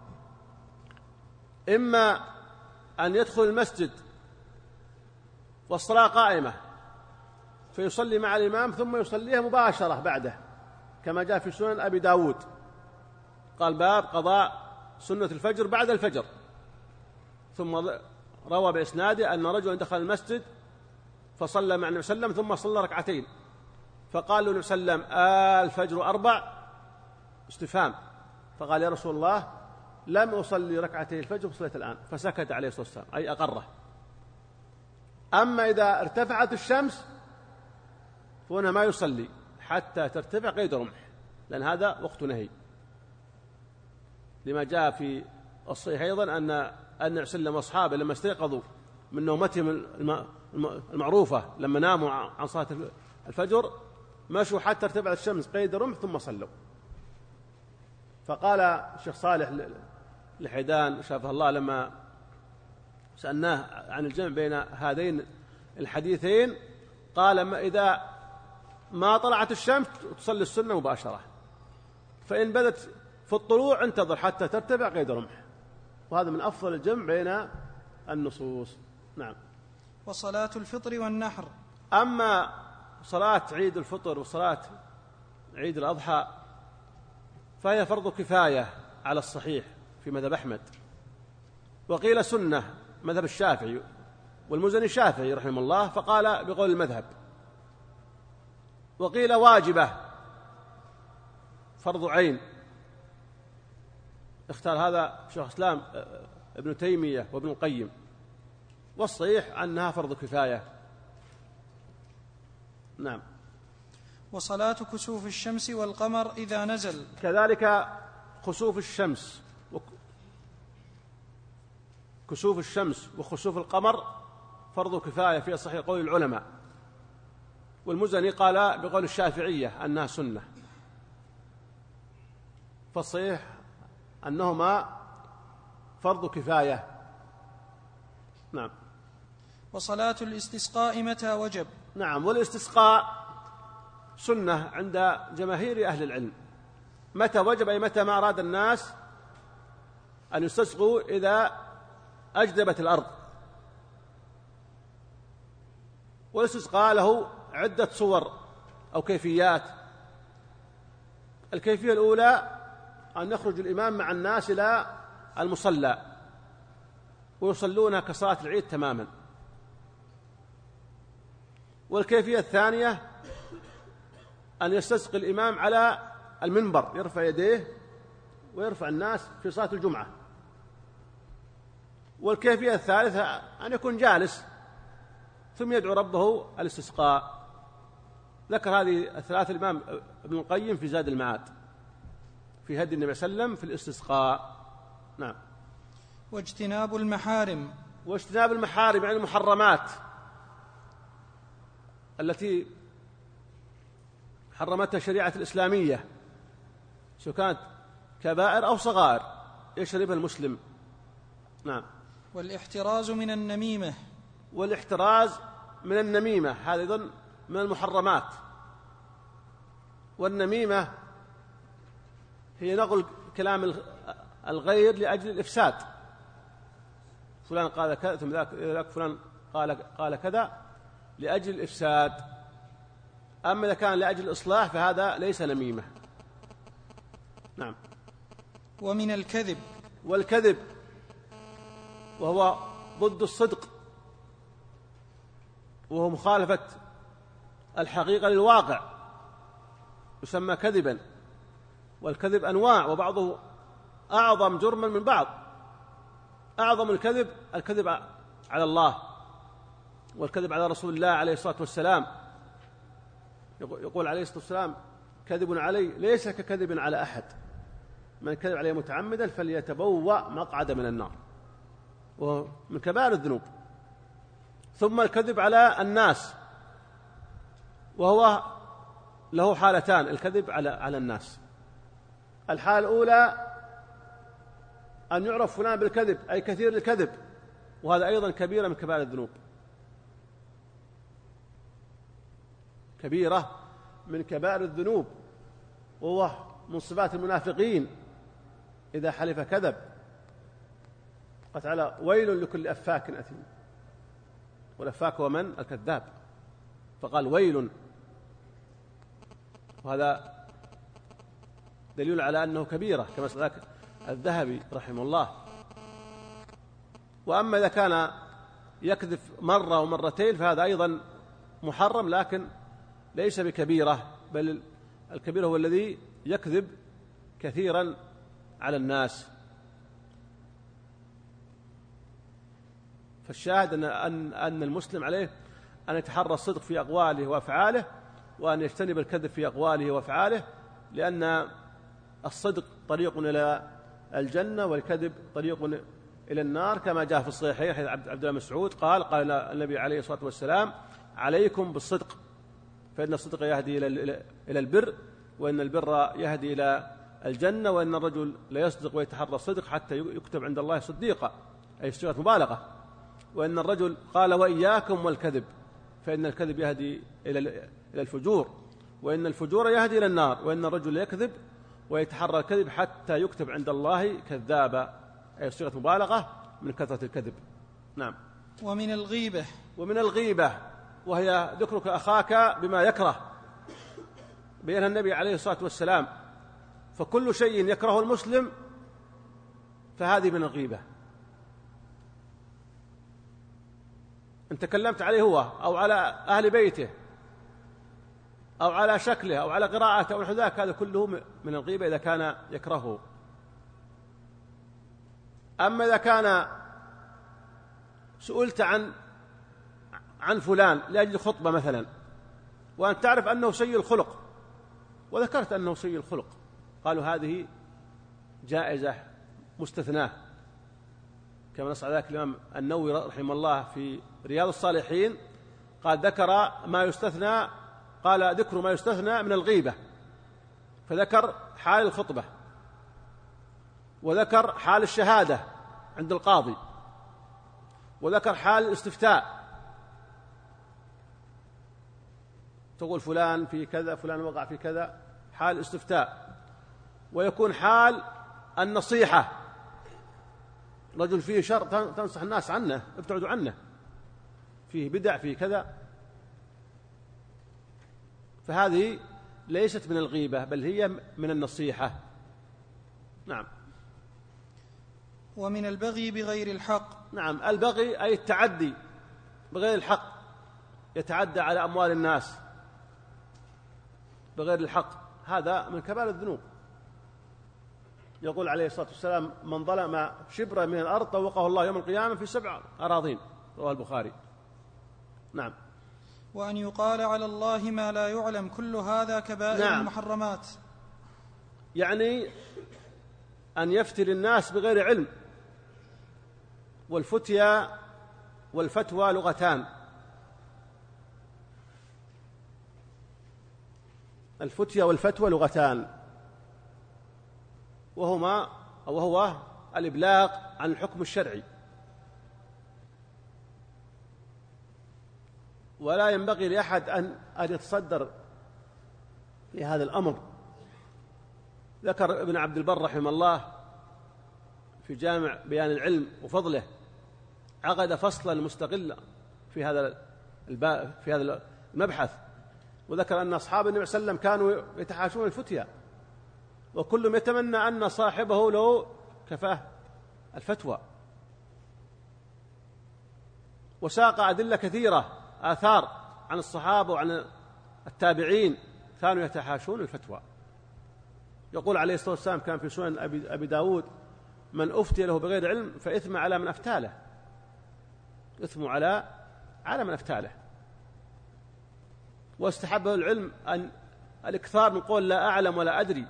إما أن يدخل المسجد والصلاة قائمة فيصلي مع الإمام ثم يصليها مباشرة بعده كما جاء في سنن أبي داود، قال باب قضاء سنة الفجر بعد الفجر، ثم روى بإسناده أن رجلا دخل المسجد فصلى مع النبي صلى الله عليه وسلم ثم صلى ركعتين، فقال له النبي صلى الله عليه وسلم آه الفجر أربع استفهام، فقال يا رسول الله لم أصلي ركعتي الفجر صليت الآن، فسكت عليه الصلاة والسلام أي أقره. أما إذا ارتفعت الشمس فهنا ما يصلي حتى ترتفع قيد رمح، لأن هذا وقت نهي، لما جاء في الصحيح أيضا أن النبي صلى الله عليه وسلم وأصحابه لما استيقظوا من نومتهم المعروفة لما ناموا عن صلاة الفجر مشوا حتى ارتفعت الشمس قيد رمح ثم صلوا. فقال الشيخ صالح الحيدان شافه الله لما سألناه عن الجمع بين هذين الحديثين قال ما إذا ما طلعت الشمس تصلي السنة مباشرة، فإن بدت في الطلوع انتظر حتى ترتفع قيد رمح، وهذا من أفضل الجمع بين النصوص. نعم. وصلاة الفطر والنحر. أما صلاة عيد الفطر وصلاة عيد الأضحى فهي فرض كفاية على الصحيح في مذهب أحمد، وقيل سنة مذهب الشافعي، والمزني الشافعي رحمه الله فقال بقول المذهب، وقيل واجبة فرض عين، اختار هذا شيخ الإسلام ابن تيمية وابن القيم، والصحيح أنها فرض كفاية. نعم. وصلاة كسوف الشمس والقمر إذا نزل. كذلك خسوف الشمس كسوف الشمس وخسوف القمر فرض كفاية في صحيح قول العلماء، والمزني قال بقول الشافعية أنها سنة، فالصحيح أنهما فرض كفاية. نعم. وصلاة الاستسقاء متى وجب. نعم. والاستسقاء سنة عند جماهير أهل العلم. متى وجب أي متى ما أراد الناس أن يستسقوا إذا أجدبت الأرض. والاستسقاء له عدة صور أو كيفيات. الكيفية الأولى أن يخرج الإمام مع الناس إلى المصلى ويصلون كصلاة العيد تماما. والكيفية الثانية أن يستسقي الإمام على المنبر يرفع يديه ويرفع الناس في صلاة الجمعة. والكيفية الثالثة أن يكون جالس ثم يدعو ربه الاستسقاء. ذكر هذه الثلاثة الإمام ابن القيم في زاد المعاد في هدي النبي صلى الله عليه وسلم في الاستسقاء. نعم. واجتناب المحارم. واجتناب المحارم يعني المحرمات التي حرمتها الشريعة الإسلامية، سواء كانت كبائر أو صغائر يشربها المسلم. نعم. والاحتراز من النميمة. والاحتراز من النميمة هذا أيضا من المحرمات. والنميمة هي نقل كلام الغير لأجل الإفساد، فلان قال كذا ثم ذاك فلان قال قال كذا لأجل الإفساد. أما إذا كان لأجل الإصلاح فهذا ليس نميمة. نعم. ومن الكذب. والكذب وهو ضد الصدق، وهو مخالفة الحقيقة للواقع، يسمى كذبا. والكذب أنواع وبعضه أعظم جرما من بعض. أعظم الكذب الكذب على الله والكذب على رسول الله عليه الصلاة والسلام يقول عليه الصلاة والسلام كذب علي ليس ككذب على أحد، من كذب عليه متعمدا فليتبوأ مقعد من النار، وهو من كبائر الذنوب. ثم الكذب على الناس، وهو له حالتان، الكذب على على الناس. الحالة الأولى أن يعرف فلان بالكذب أي كثير الكذب، وهذا أيضا كبيرة من كبائر الذنوب، كبيرة من كبائر الذنوب، وهو من صفات المنافقين إذا حلف كذب. قال تعالى ويل لكل أفاك أثيم، والأفاك هو من؟ الكذاب، فقال ويل، وهذا دليل على أنه كبيرة كما سألك الذهبي رحمه الله. وأما إذا كان يكذب مرة ومرتين فهذا أيضا محرم، لكن ليس بكبيرة، بل الكبيرة هو الذي يكذب كثيرا على الناس. فالشاهد أن, أن, أن المسلم عليه أن يتحرى الصدق في أقواله وأفعاله، وأن يجتنب الكذب في أقواله وأفعاله، لأن الصدق طريق إلى الجنة والكذب طريق إلى النار، كما جاء في الصحيحين حديث عبد الله بن مسعود قال قال النبي عليه الصلاة والسلام عليكم بالصدق فإن الصدق يهدي إلى البر، وإن البر يهدي إلى الجنة، وإن الرجل لا يصدق ويتحرى الصدق حتى يكتب عند الله صديقا، أي صيغة مبالغة. وإن الرجل قال وإياكم والكذب فإن الكذب يهدي إلى الفجور، وإن الفجور يهدي إلى النار، وإن الرجل يكذب ويتحرى الكذب حتى يكتب عند الله كذابا، أي صيغة مبالغة من كثرة الكذب. نعم. ومن الغيبة ومن الغيبة وهي ذكرك أخاك بما يكره، بينها النبي عليه الصلاة والسلام، فكل شيء يكره المسلم فهذه من الغيبة. إن تكلمت عليه هو أو على أهل بيته أو على شكله أو على قراءته أو نحو ذلك، هذا كله من الغيبة إذا كان يكرهه. أما إذا كان سئلت عن عن فلان لأجل خطبة مثلا، وأن تعرف أنه سيء الخلق وذكرت أنه سيء الخلق، قالوا هذه جائزة مستثناة، كما نص على ذلك الإمام النووي رحمه الله في رياض الصالحين، قال ذكر ما يستثنى، قال ذكر ما يستثنى من الغيبة، فذكر حال الخطبة، وذكر حال الشهادة عند القاضي، وذكر حال الاستفتاء، تقول فلان في كذا فلان وقع في كذا، حال الاستفتاء. ويكون حال النصيحة، رجل فيه شر تنصح الناس عنه، ابتعدوا عنه، فيه بدع فيه كذا، فهذه ليست من الغيبة بل هي من النصيحة. نعم. ومن البغي بغير الحق. نعم، البغي أي التعدي بغير الحق، يتعدى على أموال الناس بغير الحق، هذا من كبائر الذنوب. يقول عليه الصلاة والسلام من ظلم شبرا من الأرض طوقه الله يوم القيامة في سبع أراضين، رواه البخاري. نعم. وأن يقال على الله ما لا يعلم، كل هذا كبائر نعم. المحرمات، يعني أن يفتي للناس بغير علم. والفتيا والفتوى لغتان، الفتيا والفتوى لغتان، وهما وهو الإبلاغ عن الحكم الشرعي، ولا ينبغي لأحد أن أن يتصدر في هذا الأمر. ذكر ابن عبد البر رحمه الله في جامع بيان العلم وفضله، عقد فصلا مستقلا في هذا الباب في هذا المبحث، وذكر أن أصحاب النبي صلى الله عليه وسلم كانوا يتحاشون الفتيا، وكلهم يتمنى أن صاحبه له كفاه الفتوى، وساق أدلة كثيرة آثار عن الصحابة وعن التابعين كانوا يتحاشون الفتوى. يقول عليه الصلاة والسلام كان في سنن أبي داود من أفتي له بغير علم فإثم على من أفتاله، إثم على على من أفتاله. واستحب العلم أن الإكثار من قول لا أعلم ولا أدري.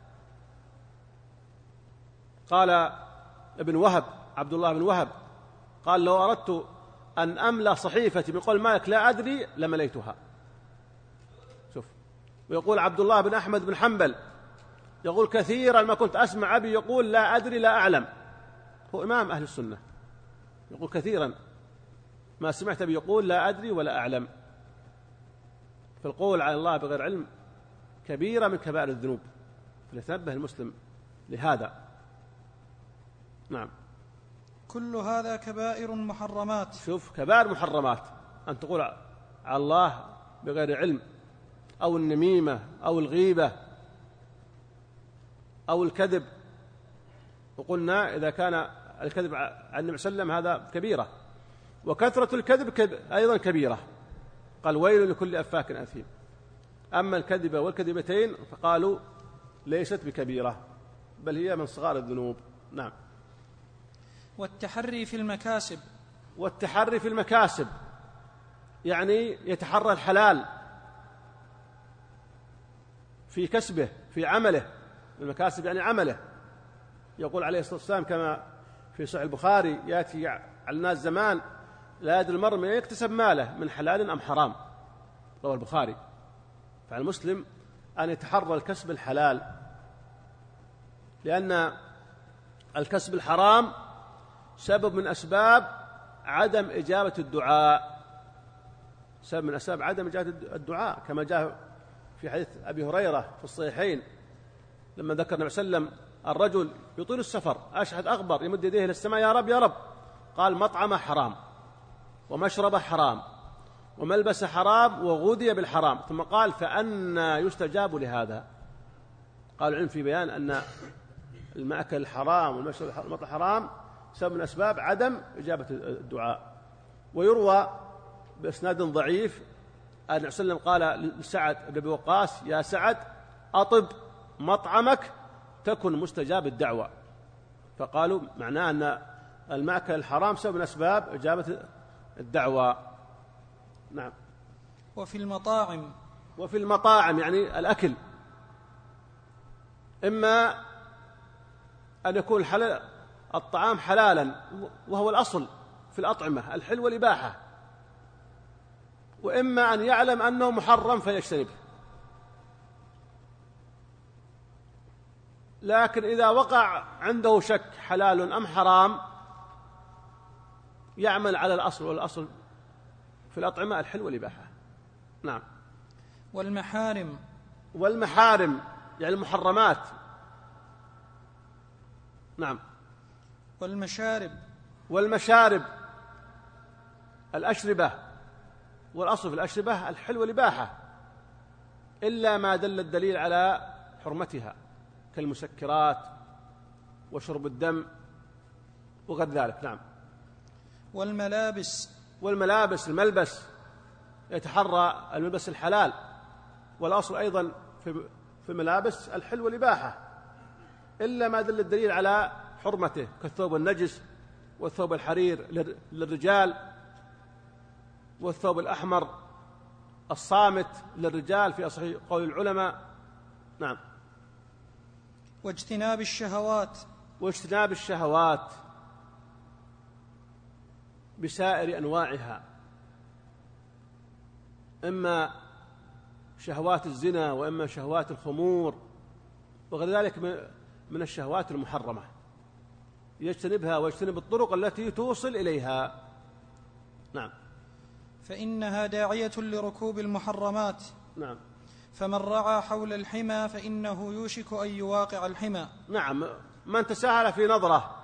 قال ابن وهب عبد الله بن وهب قال لو أردت أن أملى صحيفتي من قول مالك لا أدري لمليتها. شوف. ويقول عبد الله بن أحمد بن حنبل يقول كثيرا ما كنت أسمع أبي يقول لا أدري لا أعلم، هو إمام أهل السنة، يقول كثيرا ما سمعت أبي يقول لا أدري ولا أعلم. فالقول على الله بغير علم كبيرة من كبائر الذنوب، فليتنبه المسلم لهذا. نعم. كل هذا كبائر محرمات. شوف، كبائر محرمات أن تقول على الله بغير علم، أو النميمة أو الغيبة أو الكذب. وقلنا إذا كان الكذب عن النبي صلى الله عليه وسلم هذا كبيرة، وكثرة الكذب كب... أيضا كبيرة. قال ويل لكل أفاك أثيم. أما الكذبة والكذبتين فقالوا ليست بكبيرة، بل هي من صغار الذنوب. نعم. والتحري في المكاسب. والتحري في المكاسب يعني يتحرى الحلال في كسبه في عمله. المكاسب يعني عمله. يقول عليه الصلاة والسلام كما في صحيح البخاري يأتي على الناس زمان لا يدري المرء من يكتسب ماله من حلال أم حرام، رواه البخاري. فعلى المسلم أن يتحرى الكسب الحلال، لأن الكسب الحرام سبب من أسباب عدم إجابة الدعاء، سبب من أسباب عدم إجابة الدعاء، كما جاء في حديث أبي هريرة في الصحيحين لما ذكر النبي صلى الله عليه وسلم الرجل يطيل السفر أشحذ أغبر يمد يديه إلى السماء يا رب يا رب، قال مطعمه حرام ومشربه حرام وملبس حرام وغذي بالحرام، ثم قال فأنى يستجاب لهذا. قال العلم في بيان أن المأكل الحرام والمشرب والمطعم حرام سبب من أسباب عدم إجابة الدعاء. ويروى بإسناد ضعيف أن النبي صلى الله عليه وسلم قال لسعد بن أبي وقاص يا سعد أطب مطعمك تكن مستجاب الدعوة. فقالوا معناه أن المأكل الحرام سبب من أسباب إجابة الدعوة. نعم. وفي المطاعم. وفي المطاعم يعني الأكل، إما أن يكون حلال الطعام حلالا وهو الأصل في الأطعمة الحل والإباحة، وإما أن يعلم أنه محرم فيجتنبه. لكن إذا وقع عنده شك حلال أم حرام يعمل على الأصل، والأصل في الأطعمة الحل والإباحة. نعم. والمحارم. والمحارم يعني المحرمات. نعم. والمشارب. والمشارب الأشربة، والأصل في الأشربة الحل والإباحة إلا ما دل الدليل على حرمتها كالمسكرات وشرب الدم وغير ذلك. نعم. والملابس. والملابس الملبس يتحرى الملبس الحلال، والأصل أيضا في الملابس الحل والإباحة إلا ما دل الدليل على حرمته كالثوب النجس والثوب الحرير للرجال والثوب الأحمر الصامت للرجال في أصح قول العلماء. نعم. واجتناب الشهوات. واجتناب الشهوات بسائر أنواعها، إما شهوات الزنا وإما شهوات الخمور وغير ذلك من الشهوات المحرمة، يجتنبها ويجتنب الطرق التي توصل إليها. نعم. فإنها داعية لركوب المحرمات. نعم. فمن رعى حول الحمى فإنه يوشك أن يواقع الحمى. نعم. من تساهل في نظرة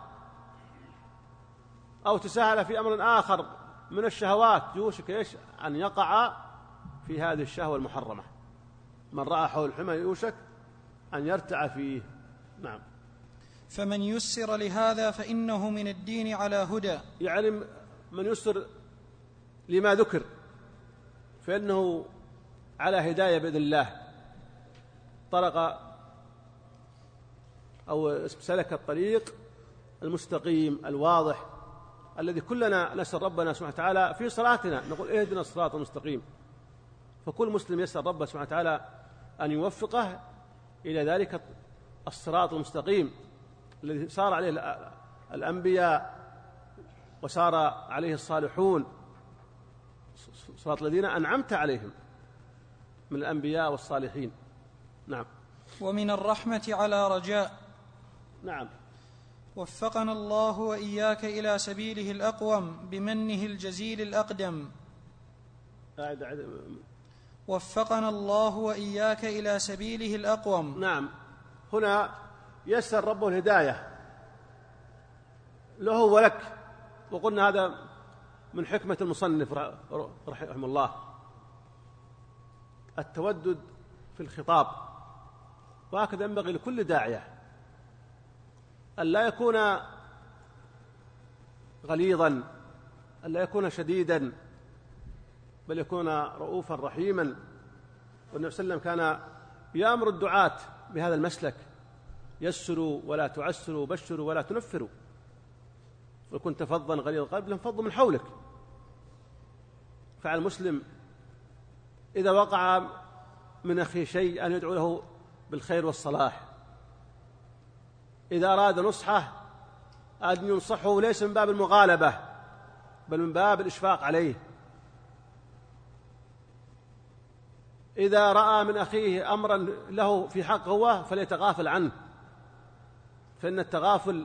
أو تساهل في أمر آخر من الشهوات يوشك إيش أن يقع في هذه الشهوة المحرمة. من رعى حول الحمى يوشك أن يرتع فيه. نعم. فمن يسر لهذا فإنه من الدين على هدى، يعني من يسر لما ذكر فإنه على هداية بإذن الله، طرق أو سلك الطريق المستقيم الواضح الذي كلنا نسأل ربنا سبحانه وتعالى في صلاتنا نقول اهدنا الصراط المستقيم فكل مسلم يسأل ربه سبحانه وتعالى أن يوفقه إلى ذلك الصراط المستقيم الذي صار عليه الأنبياء وسار عليه الصالحون، صراط الذين أنعمت عليهم من الأنبياء والصالحين. نعم. ومن الرحمة على رجاء. نعم. وفقنا الله وإياك إلى سبيله الأقوم بمنه الجزيل الأقدم. أعد أعد. وفقنا الله وإياك إلى سبيله الأقوم. نعم. هنا يسر ربه الهداية له ولك، وقلنا هذا من حكمة المصنف رحمه الله، التودد في الخطاب، وهكذا ينبغي لكل داعية أن لا يكون غليظا، أن لا يكون شديدا، بل يكون رؤوفا رحيما. والنبي صلى الله عليه وسلم كان يأمر الدعاة بهذا المسلك: يسروا ولا تعسروا، بشروا ولا تنفروا، وكنت فظا غليظ القلب لانفضوا من حولك. فعلى المسلم إذا وقع من أخيه شيء أن يدعو له بالخير والصلاح، إذا أراد نصحه أن ينصحه ليس من باب المغالبة بل من باب الإشفاق عليه. إذا رأى من أخيه أمرا له في حق هو فليتغافل عنه، فإن التغافل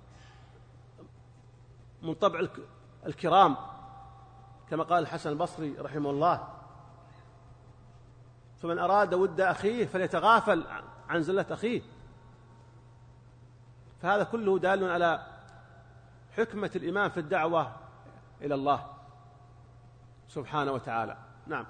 من طبع الكرام، كما قال الحسن البصري رحمه الله: فمن أراد ود أخيه فليتغافل عن زلة أخيه. فهذا كله دال على حكمة الإمام في الدعوة إلى الله سبحانه وتعالى. نعم.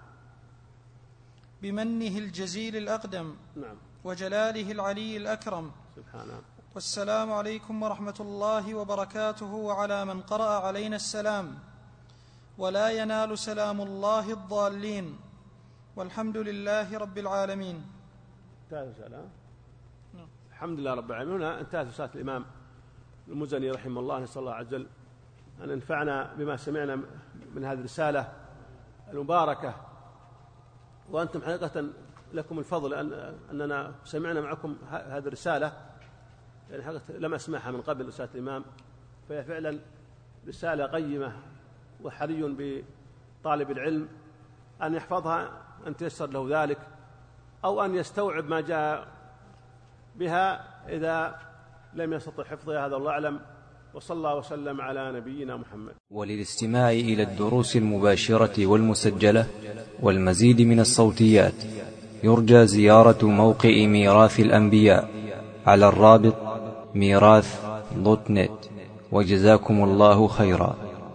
بمنه الجزيل الأقدم. نعم. وجلاله العلي الأكرم سبحانه. والسلام عليكم ورحمة الله وبركاته وعلى من قرأ علينا السلام، ولا ينال سلام الله الضالين، والحمد لله رب العالمين. انتهت رسالة. الحمد لله رب العالمين. هنا انتهت رسالة الإمام المزني رحمه الله. نسأل الله عز وجل أن ينفعنا بما سمعنا من هذه الرسالة المباركة، وأنتم حقيقة لكم الفضل أن أننا سمعنا معكم هذه الرسالة، يعني حقيقة لم أسمعها من قبل رسالة الإمام، فهي فعلا رسالة قيمة، وحري بطالب العلم أن يحفظها أن تيسر له ذلك، أو أن يستوعب ما جاء بها إذا لم يستطع حفظها. هذا الله أعلم، وصلى الله وسلم على نبينا محمد. وللاستماع إلى الدروس المباشرة والمسجلة والمزيد من الصوتيات يرجى زيارة موقع ميراث الأنبياء على الرابط ميراث دوت نت، وجزاكم الله خيرا.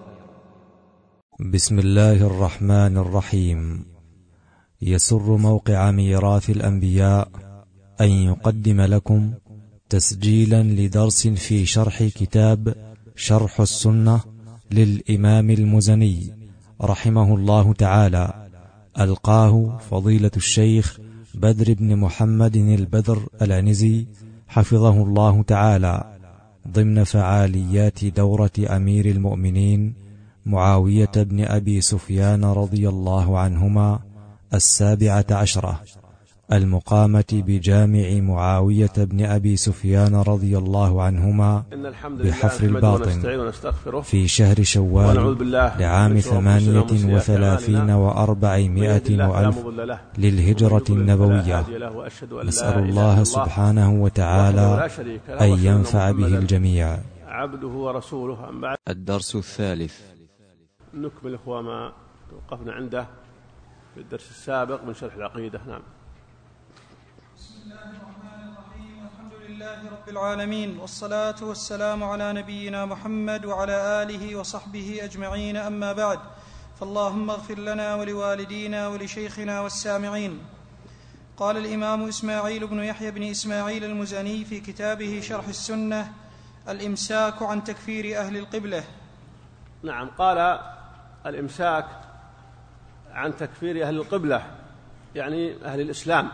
بسم الله الرحمن الرحيم. يسر موقع ميراث الأنبياء أن يقدم لكم تسجيلا لدرس في شرح كتاب شرح السنة للإمام المزني رحمه الله تعالى، ألقاه فضيلة الشيخ بدر بن محمد البدر العنزي حفظه الله تعالى ضمن فعاليات دورة أمير المؤمنين معاوية بن أبي سفيان رضي الله عنهما السابعة عشرة، المقامة بجامع معاوية بن أبي سفيان رضي الله عنهما بحفر الباطن في شهر شوال لعام ثمانية وثلاثين وأربعمائة وألف للهجرة النبوية. نسأل الله سبحانه وتعالى أن ينفع به الجميع. عبده ورسوله. أم بعد. الدرس الثالث. نكمل إخوة ما توقفنا عنده في الدرس السابق من شرح العقيدة. نعم. بسم الله الرحمن الرحيم. الحمد لله رب العالمين، والصلاة والسلام على نبينا محمد وعلى آله وصحبه أجمعين، أما بعد، فاللهم اغفر لنا ولوالدينا ولشيخنا والسامعين. قال الإمام إسماعيل بن يحيى بن إسماعيل المزني في كتابه شرح السنة: الإمساك عن تكفير أهل القبلة. نعم. قال الإمساك عن تكفير أهل القبلة، يعني أهل الإسلام.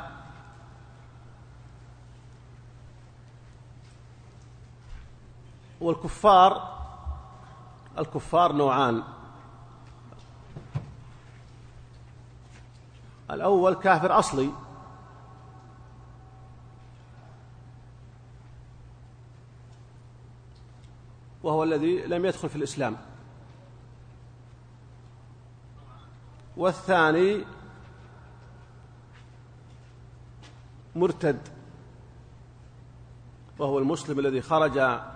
والكفار الكفار نوعان: الأول كافر أصلي، وهو الذي لم يدخل في الإسلام، والثاني مرتد، وهو المسلم الذي خرج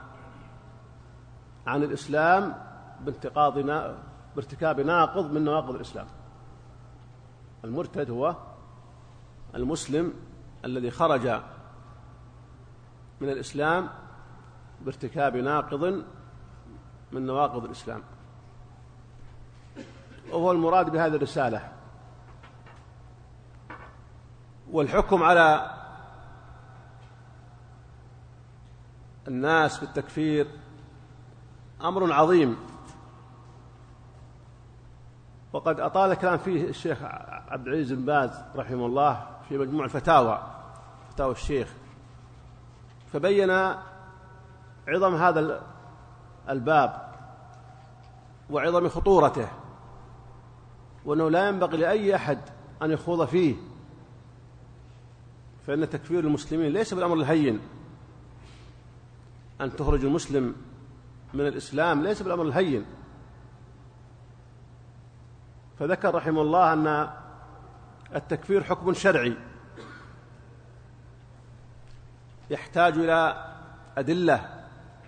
عن الإسلام بانتقاض بارتكاب ناقض من نواقض الإسلام. المرتد هو المسلم الذي خرج من الإسلام بارتكاب ناقض من نواقض الإسلام، وهو المراد بهذه الرسالة. والحكم على الناس بالتكفير أمر عظيم، وقد أطال الكلام فيه الشيخ عبد العزيز بن باز رحمه الله في مجموع الفتاوى، فتاوى الشيخ، فبين عظم هذا الباب وعظم خطورته، وأنه لا ينبغي لأي أحد أن يخوض فيه، فإن تكفير المسلمين ليس بالأمر الهين. أن تخرج المسلم من الإسلام ليس بالأمر الهين. فذكر رحمه الله أن التكفير حكم شرعي يحتاج إلى أدلة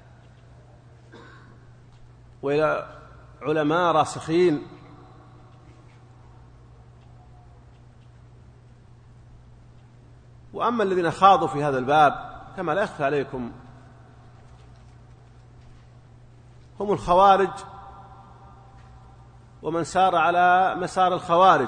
وإلى علماء راسخين، وأما الذين خاضوا في هذا الباب كما لا يخفى عليكم هم الخوارج ومن سار على مسار الخوارج،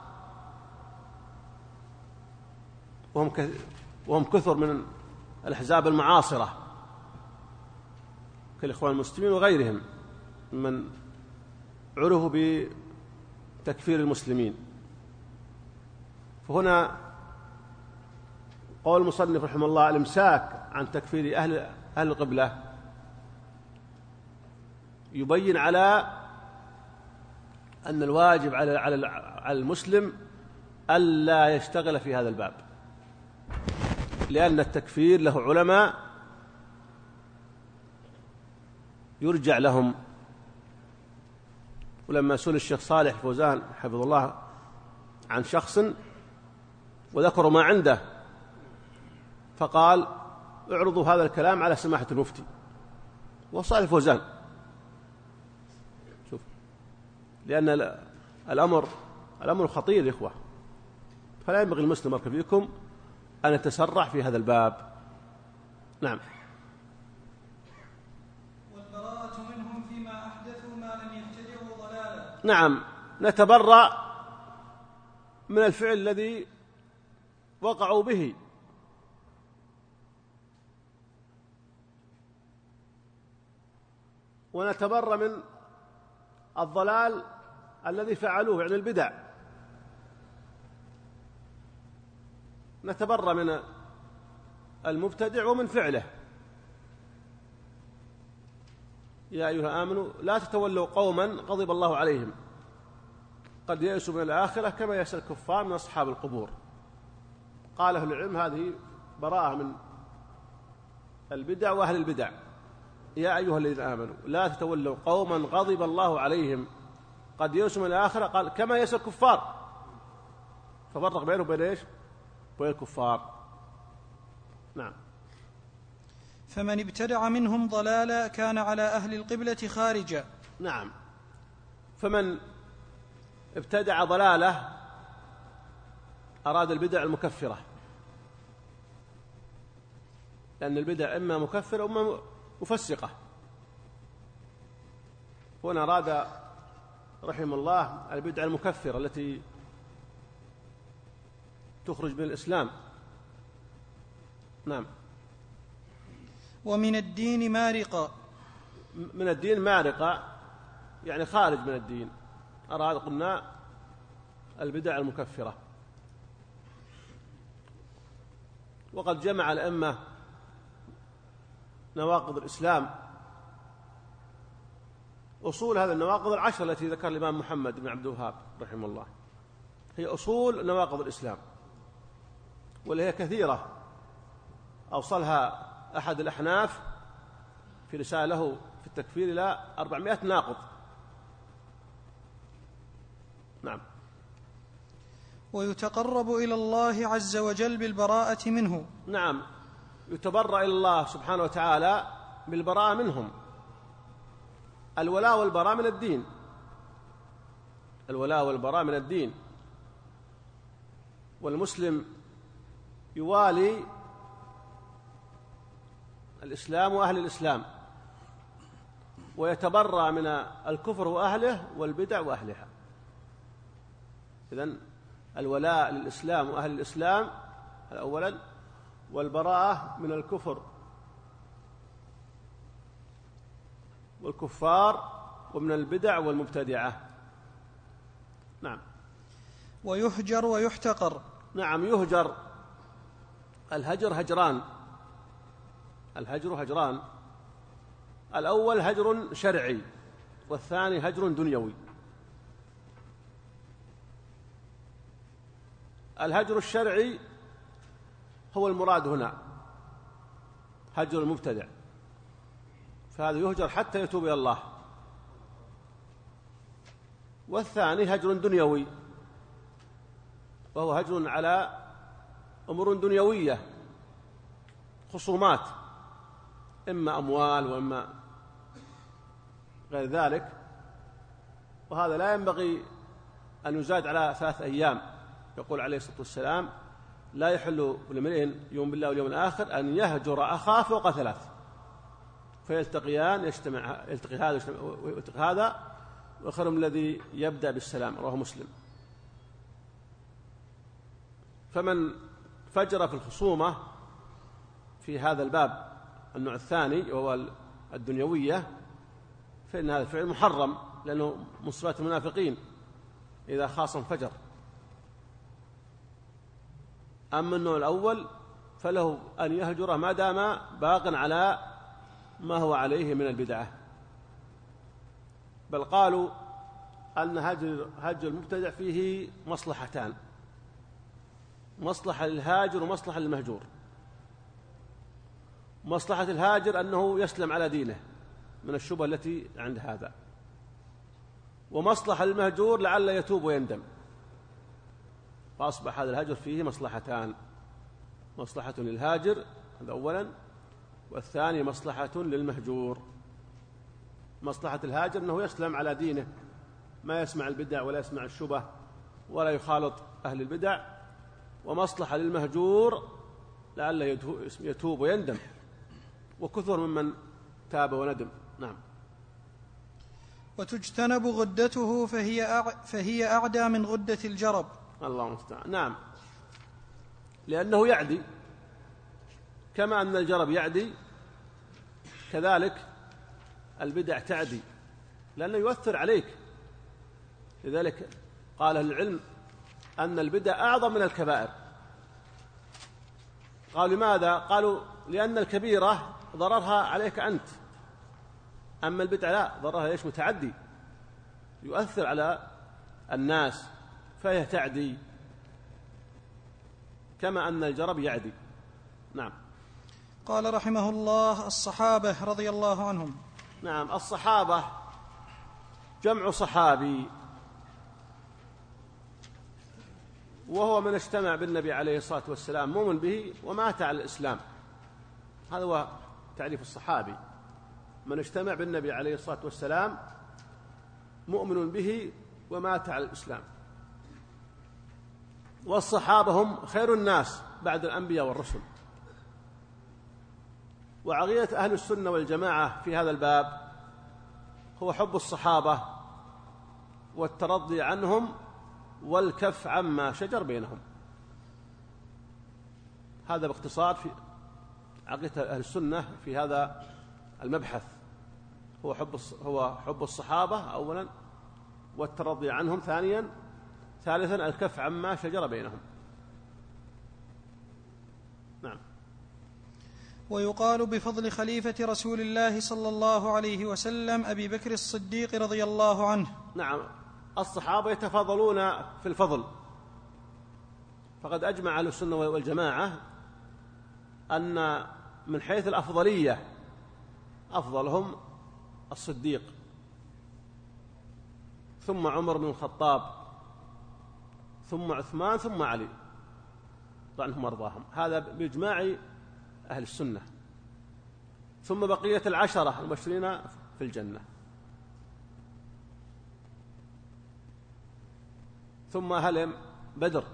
وهم كثر من الأحزاب المعاصرة كالإخوان المسلمين وغيرهم من عرفوا بتكفير المسلمين. فهنا قول المصنف رحمه الله الإمساك عن تكفير أهل أهل القبلة يبين على أن الواجب على على المسلم ألا يشتغل في هذا الباب، لأن التكفير له علماء يرجع لهم. ولما سئل الشيخ صالح فوزان حفظه الله عن شخص وذكروا ما عنده، فقال اعرضوا هذا الكلام على سماحة المفتي وصالح فوزان، شوف، لأن الأمر الأمر خطير يا إخوة، فلا ينبغي المسلم فيكم أن يتسرع في هذا الباب. نعم. والبراءة منهم فيما أحدثوا ما لم يبتدعوا ضلالا. نعم، نتبرأ من الفعل الذي وقعوا به، ونتبرأ من الضلال الذي فعلوه، يعني البدع. نتبرأ من المبتدع ومن فعله. يا أيها آمنوا لا تتولوا قوما غضب الله عليهم قد يئسوا من الآخرة كما يئس الكفار من أصحاب القبور. قال أهل العلم هذه براءة من البدع وأهل البدع. يا أيها الذين آمنوا لا تتولوا قوما غضب الله عليهم قد يئسوا من الآخرة، قال كما يئس الكفار، ففرق بينه وبين ايش؟ بين الكفار. نعم. فمن ابتدع منهم ضلالا كان على أهل القبلة خارجا. نعم، فمن ابتدع ضلاله أراد البدع المكفرة، لأن البدع إما مكفرة وإما مفسقة. هنا أراد رحمه الله البدع المكفرة التي تخرج من الإسلام. نعم. ومن الدين مارقة. من الدين مارقة يعني خارج من الدين. أراد قلنا البدع المكفرة. وقد جمع الأئمة نواقض الإسلام، أصول هذه النواقض العشر التي ذكر الإمام محمد بن عبد الوهاب رحمه الله. هي أصول نواقض الإسلام، واللي هي كثيرة، أوصلها أحد الأحناف في رسالة له في التكفير إلى أربعمائة ناقض. نعم. ويتقرب إلى الله عز وجل بالبراءة منه. نعم، يتبرأ إلى الله سبحانه وتعالى بالبراءة منهم. الولاء والبراء من الدين، الولاء والبراء من الدين، والمسلم يوالي الإسلام وأهل الإسلام، ويتبرأ من الكفر وأهله والبدع وأهلها. إذن الولاء للإسلام وأهل الإسلام أولا، والبراءة من الكفر والكفار ومن البدع والمبتدعة. نعم. ويهجر ويحتقر. نعم، يهجر. الهجر هجران، الهجر هجران، الأول هجر شرعي، والثاني هجر دنيوي. الهجر الشرعي هو المراد هنا، هجر المبتدع، فهذا يهجر حتى يتوب إلى الله. والثاني هجر دنيوي، وهو هجر على أمور دنيوية، خصومات، إما أموال وإما غير ذلك، وهذا لا ينبغي أن يزاد على ثلاث أيام. يقول عليه الصلاة والسلام: لا يحل لامرئ يؤمن بالله واليوم الآخر أن يهجر أخاه فوق ثلاث، فيلتقيان، يجتمع، يلتقي هذا ويلتقي هذا، وخيرهم الذي يبدأ بالسلام. رواه مسلم. فمن فجر في الخصومة في هذا الباب النوع الثاني وهو الدنيوية، فإن هذا الفعل محرم، لأنه من صفات المنافقين إذا خاصم فجر. أما النوع الأول فله أن يهجره ما دام باق على ما هو عليه من البدعة. بل قالوا أن هجر, هجر المبتدع فيه مصلحتان: مصلحة للهاجر ومصلحة للمهجور. مصلحة الهاجر أنه يسلم على دينه من الشبهة التي عند هذا، ومصلحة للمهجور لعل يتوب ويندم. فأصبح هذا الهجر فيه مصلحتان: مصلحة للهاجر هذا أولا، والثاني مصلحة للمهجور. مصلحة الهاجر أنه يسلم على دينه، ما يسمع البدع ولا يسمع الشبه ولا يخالط أهل البدع. ومصلحة للمهجور لعل يتوب ويندم، وكثر ممن تاب وندم. نعم. وتجتنب غدته فهي فهي أعدى من غدة الجرب. الله المستعان. نعم، لأنه يعدي، كما أن الجرب يعدي كذلك البدع تعدي، لأنه يؤثر عليك. لذلك قال العلم أن البدع أعظم من الكبائر. قالوا لماذا؟ قالوا لأن الكبيرة ضررها عليك أنت، أما البدع لا، ضررها ليش؟ متعدي، يؤثر على الناس، فهي تعدي كما أن الجرب يعدي. نعم. قال رحمه الله: الصحابة رضي الله عنهم. نعم، الصحابة جمع صحابي، وهو من اجتمع بالنبي عليه الصلاة والسلام مؤمن به ومات على الإسلام. هذا هو تعريف الصحابي: من اجتمع بالنبي عليه الصلاة والسلام مؤمن به ومات على الإسلام. والصحابة هم خير الناس بعد الأنبياء والرسل. وعقيدة أهل السنة والجماعة في هذا الباب هو حب الصحابة والترضي عنهم والكف عما شجر بينهم. هذا باختصار في عقيدة أهل السنة في هذا المبحث. هو حب هو حب الصحابة أولا، والترضي عنهم ثانيا، ثالثا الكف عما شجر بينهم. نعم. ويقال بفضل خليفة رسول الله صلى الله عليه وسلم أبي بكر الصديق رضي الله عنه. نعم، الصحابة يتفاضلون في الفضل فقد أجمع أهل السنة والجماعة أن من حيث الأفضلية أفضلهم الصديق، ثم عمر بن الخطاب، ثم عثمان، ثم علي رضي عنهم وارضاهم، هذا بإجماع أهل السنة، ثم بقية العشرة المبشرين في الجنة، ثم أهل بدر،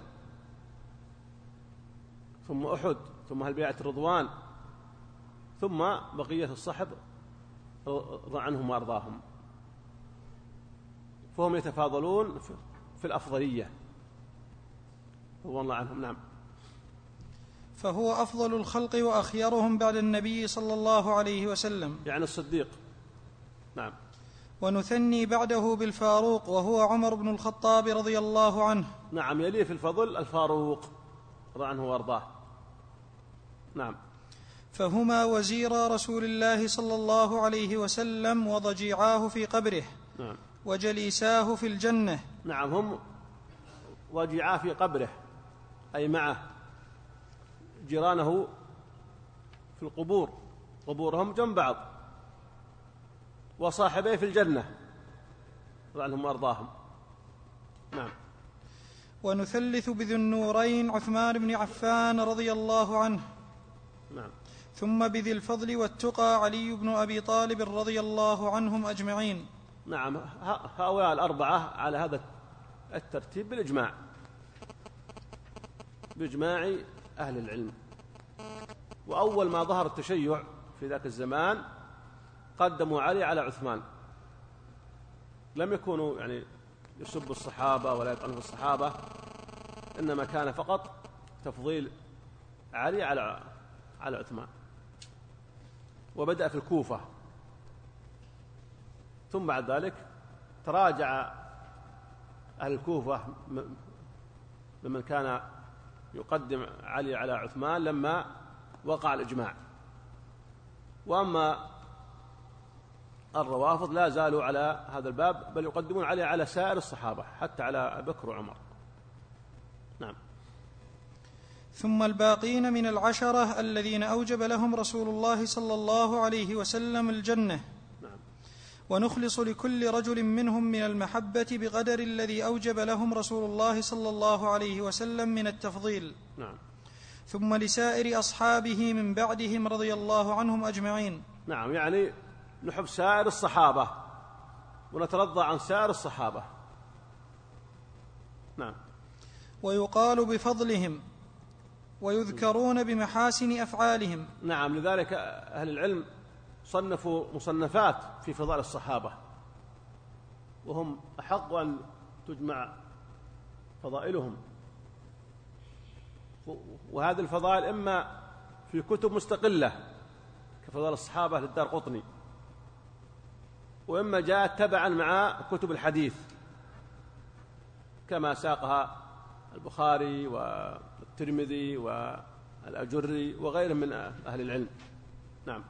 ثم أحد، ثم أهل بيعة الرضوان، ثم بقية الصحب رضي عنهم وأرضاهم، فهم يتفاضلون في الأفضلية رضي الله عنهم. نعم. فهو أفضل الخلق وأخيرهم بعد النبي صلى الله عليه وسلم، يعني الصديق. نعم. ونثني بعده بالفاروق وهو عمر بن الخطاب رضي الله عنه. نعم، يليه في الفضل الفاروق رضي عنه وارضاه. نعم. فهما وزيرا رسول الله صلى الله عليه وسلم وضجيعاه في قبره. نعم. وجليساه في الجنة. نعم، هم ضجيعاه في قبره أي معه جيرانه في القبور، قبورهم جنب بعض، وصاحبيه في الجنة رضي عنهم وارضاهم. نعم. ونثلث بذي النورين عثمان بن عفان رضي الله عنه. نعم. ثم بذي الفضل والتقى علي بن أبي طالب رضي الله عنهم أجمعين. نعم، هؤلاء الأربعة على هذا الترتيب بالإجماع، بإجماع أهل العلم. وأول ما ظهر التشيع في ذاك الزمان قدموا علي على عثمان، لم يكونوا يعني يسبوا الصحابة ولا يطعنوا في الصحابة، إنما كان فقط تفضيل علي على على عثمان. وبدأ في الكوفة، ثم بعد ذلك تراجع أهل الكوفة ممن كان يقدم علي على عثمان لما وقع الإجماع. وأما الروافض لا زالوا على هذا الباب، بل يقدمون علي على سائر الصحابة حتى على أبي بكر وعمر. نعم. ثم الباقين من العشرة الذين أوجب لهم رسول الله صلى الله عليه وسلم الجنة. نعم. ونخلص لكل رجل منهم من المحبة بقدر الذي أوجب لهم رسول الله صلى الله عليه وسلم من التفضيل. نعم. ثم لسائر أصحابه من بعدهم رضي الله عنهم أجمعين. نعم، يعني نحب سائر الصحابة ونترضى عن سائر الصحابة. نعم. ويقال بفضلهم ويذكرون بمحاسن أفعالهم. نعم، لذلك أهل العلم صنفوا مصنفات في فضائل الصحابة، وهم أحق أن تجمع فضائلهم. وهذه الفضائل إما في كتب مستقلة كفضائل الصحابة للدارقطني، وإما جاءت تبعا مع كتب الحديث كما ساقها البخاري والترمذي والأجري وغيرهم من أهل العلم. نعم.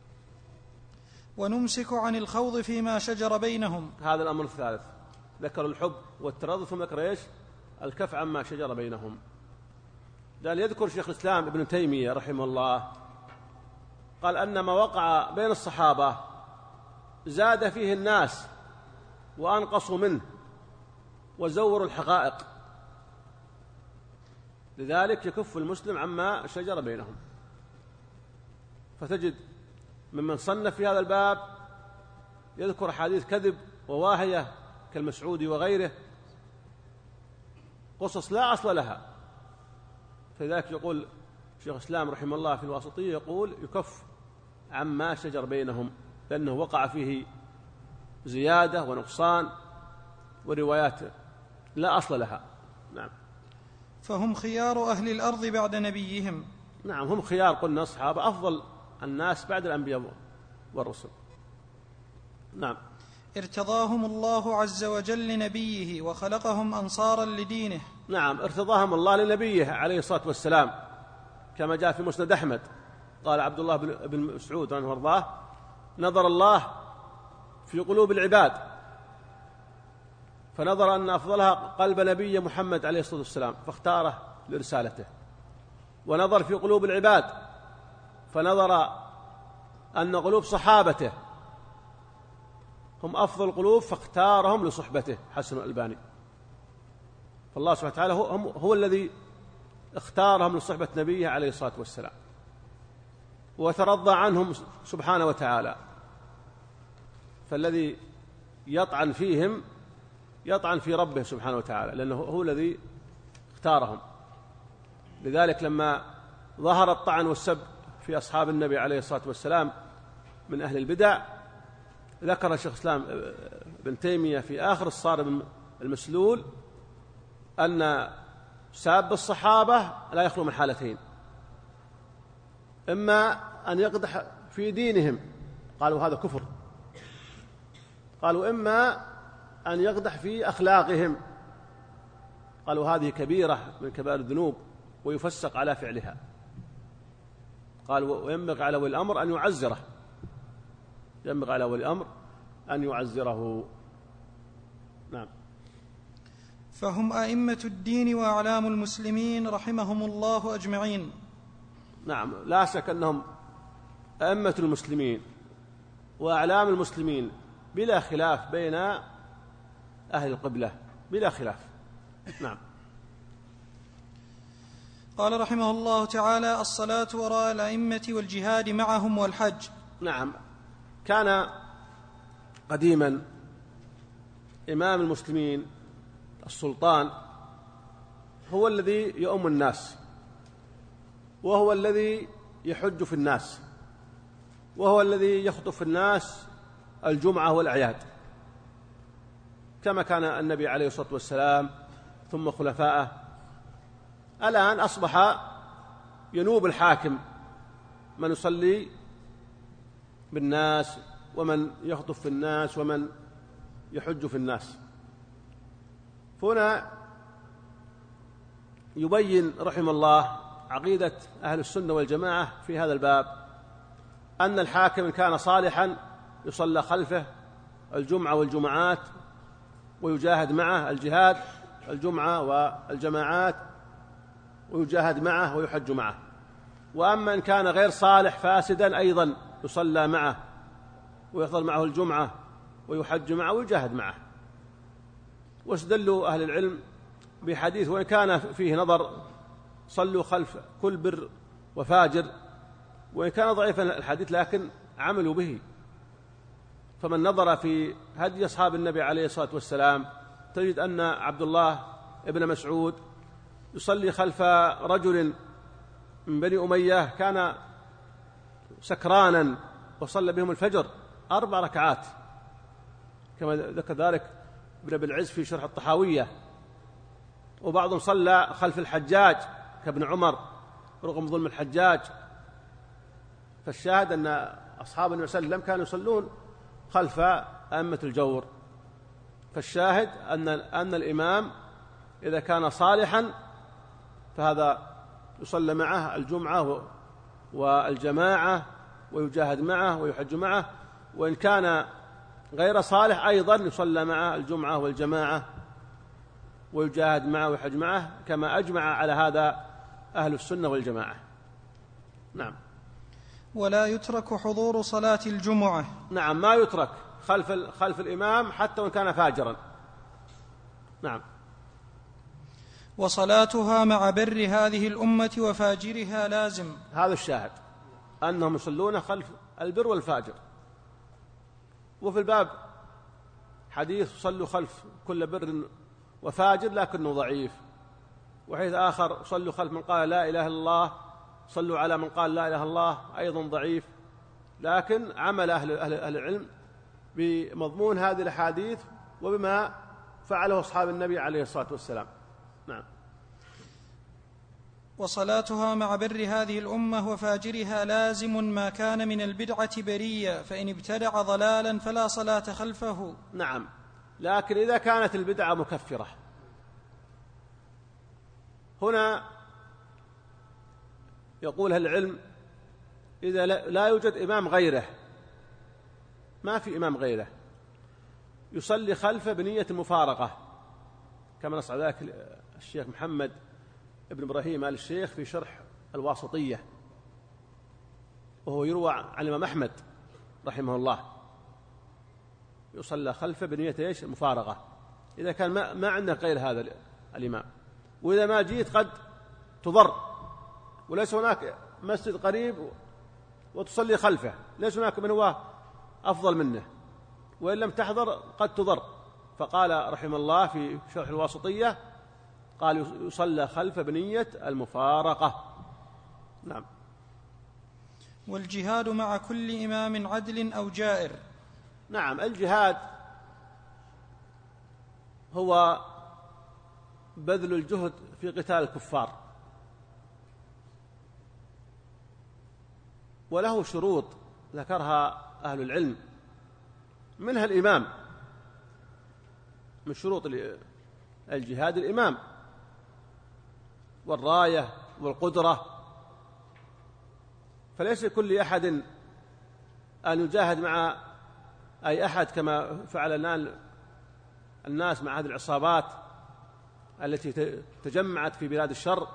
ونمسك عن الخوض فيما شجر بينهم. هذا الأمر الثالث، ذكر الحب والتراضي ثم ذكر إيش؟ الكف عما شجر بينهم. لأن يذكر شيخ الإسلام ابن تيمية رحمه الله قال أن ما وقع بين الصحابة زاد فيه الناس وأنقصوا منه وزوروا الحقائق، لذلك يكف المسلم عما شجر بينهم. فتجد ممن صنف في هذا الباب يذكر حديث كذب وواهية كالمسعودي وغيره، قصص لا أصل لها. فلذلك يقول شيخ الإسلام رحمه الله في الواسطية، يقول يكف عما شجر بينهم، لأنه وقع فيه زيادة ونقصان وروايات لا أصل لها. نعم. فهم خيار أهل الأرض بعد نبيهم. نعم، هم خيار، قلنا أصحاب أفضل الناس بعد الأنبياء والرسل. نعم. ارتضاهم الله عز وجل لنبيه وخلقهم أنصارا لدينه. نعم، ارتضاهم الله لنبيه عليه الصلاة والسلام كما جاء في مسند أحمد، قال عبد الله بن مسعود رضي الله عنه: نظر الله في قلوب العباد فنظر أن أفضلها قلب نبي محمد عليه الصلاة والسلام فاختاره لرسالته، ونظر في قلوب العباد فنظر أن قلوب صحابته هم أفضل القلوب فاختارهم لصحبته حسن الألباني. فالله سبحانه وتعالى هو, هو الذي اختارهم لصحبة نبيه عليه الصلاة والسلام، وترضى عنهم سبحانه وتعالى. فالذي يطعن فيهم يطعن في ربه سبحانه وتعالى، لأنه هو الذي اختارهم. لذلك لما ظهر الطعن والسب في أصحاب النبي عليه الصلاة والسلام من أهل البدع، ذكر الشيخ الإسلام ابن تيمية في آخر الصارم المسلول أن ساب الصحابة لا يخلو من حالتين: إما أن يقدح في دينهم، قالوا هذا كفر، قالوا إما أن يقدح في أخلاقهم، قالوا هذه كبيرة من كبائر الذنوب ويفسق على فعلها، قالوا وينبغي على ولي الأمر أن يعزره، ينبغي على ولي الأمر أن يعزره. نعم. فهم أئمة الدين وأعلام المسلمين رحمهم الله أجمعين. نعم، لا شك أنهم أئمة المسلمين وأعلام المسلمين بلا خلاف بين أهل القبلة، بلا خلاف. نعم. قال رحمه الله تعالى: الصلاة وراء الأئمة والجهاد معهم والحج. نعم، كان قديما إمام المسلمين السلطان هو الذي يؤم الناس، وهو الذي يحج في الناس، وهو الذي يخطب في الناس الجمعة والأعياد، كما كان النبي عليه الصلاة والسلام ثم خلفائه. الآن أصبح ينوب الحاكم من يصلي بالناس ومن يخطب في الناس ومن يحج في الناس. هنا يبين رحمه الله عقيدة أهل السنة والجماعة في هذا الباب، أن الحاكم إن كان صالحا يصلى خلفه الجمعة والجمعات ويجاهد معه الجهاد الجمعة والجماعات ويجاهد معه ويحج معه. وأما إن كان غير صالح فاسدا أيضا يصلى معه ويحضر معه الجمعة ويحج معه ويجاهد معه. واستدلوا أهل العلم بحديث وإن كان فيه نظر: صلوا خلف كل بر وفاجر. وإن كان ضعيفا الحديث لكن عملوا به. فمن نظر في هدي أصحاب النبي عليه الصلاة والسلام تجد أن عبد الله ابن مسعود يصلي خلف رجل من بني أمية كان سكرانا وصلى بهم الفجر أربع ركعات، كما ذكر ذلك ابن أبي العز في شرح الطحاوية. وبعضهم صلى خلف الحجاج كابن عمر رغم ظلم الحجاج. فالشاهد أن أصحاب النبي صلى الله عليه وسلم كانوا يصلون خلف أئمة الجور. فالشاهد أن أن الإمام إذا كان صالحا فهذا يصلى معه الجمعة والجماعة ويجاهد معه ويحج معه. وإن كان غير صالح أيضا يصلى معه الجمعة والجماعة ويجاهد معه ويحج معه، كما أجمع على هذا أهل السنة والجماعة. نعم. ولا يترك حضور صلاة الجمعة. نعم، ما يترك خلف خلف الإمام حتى وإن كان فاجرا. نعم. وصلاتها مع بر هذه الأمة وفاجرها لازم. هذا الشاهد أنهم يصلون خلف البر والفاجر. وفي الباب حديث: صلوا خلف كل بر وفاجر، لكنه ضعيف. وحيث آخر: صلوا خلف من قال لا إله إلا الله، صلوا على من قال لا إله إلا الله، أيضا ضعيف. لكن عمل أهل, أهل, أهل العلم بمضمون هذه الأحاديث وبما فعله أصحاب النبي عليه الصلاة والسلام. نعم. وصلاتها مع بر هذه الأمة وفاجرها لازم ما كان من البدعة بريا، فإن ابتدع ضلالا فلا صلاة خلفه. نعم، لكن إذا كانت البدعة مكفرة، هنا يقول أهل العلم إذا لا يوجد إمام غيره، ما في إمام غيره، يصلي خلفه بنية المفارقة، كما نص ذلك الشيخ محمد ابن إبراهيم آل الشيخ في شرح الواسطية، وهو يروى عن الإمام أحمد رحمه الله يصلى خلفه بنية إيش؟ المفارقة، إذا كان ما, ما عندنا غير هذا الإمام، وإذا ما جيت قد تضر وليس هناك مسجد قريب وتصلي خلفه، ليس هناك من هو أفضل منه، وإن لم تحضر قد تضر. فقال رحمه الله في شرح الواسطية قال يصلى خلف بنية المفارقة. نعم. والجهاد مع كل إمام عدل أو جائر. نعم، الجهاد هو بذل الجهد في قتال الكفار، وله شروط ذكرها أهل العلم، منها الإمام، من شروط الجهاد الإمام والراية والقدرة، فليس كل أحد أن يجاهد مع أي أحد كما فعل الآن الناس مع هذه العصابات التي تجمعت في بلاد الشر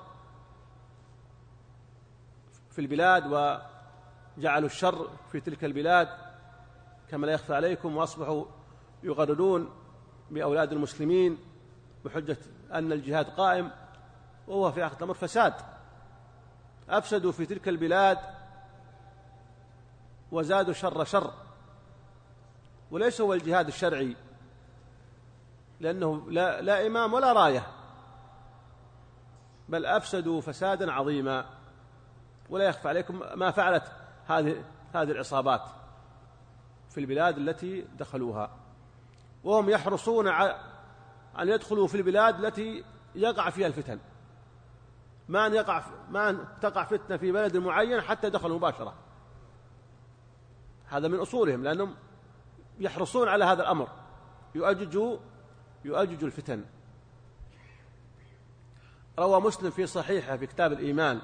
في البلاد وجعلوا الشر في تلك البلاد كما لا يخفى عليكم، وأصبحوا يغررون بأولاد المسلمين بحجة أن الجهاد قائم، وهو في آخر الأمر فساد، أفسدوا في تلك البلاد وزادوا شر شر، وليس هو الجهاد الشرعي، لأنه لا, لا إمام ولا راية، بل أفسدوا فسادا عظيما. ولا يخفى عليكم ما فعلت هذه هذه العصابات في البلاد التي دخلوها، وهم يحرصون أن يدخلوا في البلاد التي يقع فيها الفتن، ما أن يقع ما أن تقع فتنة في بلد معين حتى دخلوا مباشرة. هذا من أصولهم، لأنهم يحرصون على هذا الأمر، يؤججوا يؤججوا الفتن. روى مسلم في صحيحه في كتاب الإيمان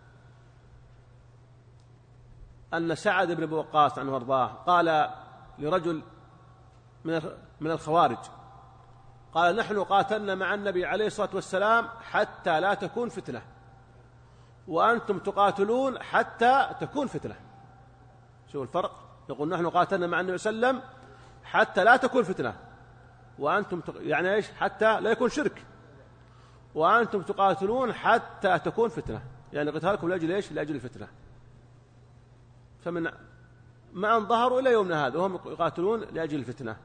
أن سعد بن أبي وقاص عنه وارضاه قال لرجل من الخوارج، قال: نحن قاتلنا مع النبي عليه الصلاة والسلام حتى لا تكون فتنة، وأنتم تقاتلون حتى تكون فتنة. شوف الفرق، يقول نحن قاتلنا مع النبي صلى الله عليه وسلم حتى لا تكون فتنة، وأنتم تق... يعني إيش؟ حتى لا يكون شرك، وأنتم تقاتلون حتى تكون فتنة، يعني قتالكم لأجل إيش؟ لأجل الفتنة. فمن ما أن ظهروا إلى يومنا هذا وهم يقاتلون لأجل الفتنة.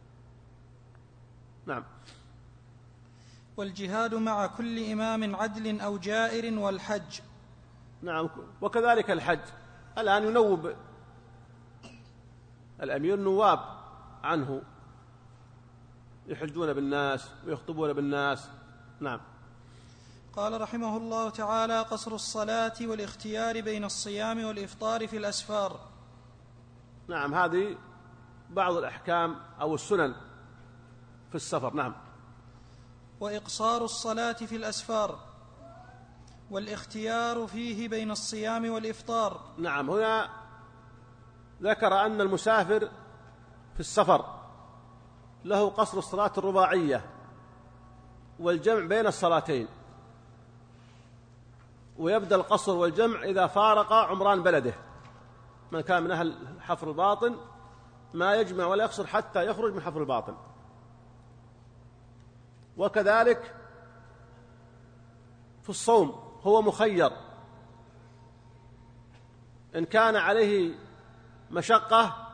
نعم. والجهاد مع كل إمام عدل أو جائر والحج. نعم، وكذلك الحج. الآن ينوب الأمير نواب عنه، يحجون بالناس ويخطبون بالناس. نعم. قال رحمه الله تعالى: قصر الصلاة والاختيار بين الصيام والإفطار في الأسفار. نعم، هذه بعض الأحكام أو السنن في السفر. نعم. وإقصار الصلاة في الأسفار والاختيار فيه بين الصيام والإفطار. نعم، هنا ذكر أن المسافر في السفر له قصر الصلاة الرباعية والجمع بين الصلاتين، ويبدأ القصر والجمع إذا فارق عمران بلده. من كان من أهل حفر الباطن ما يجمع ولا يقصر حتى يخرج من حفر الباطن. وكذلك في الصوم هو مخير، إن كان عليه مشقة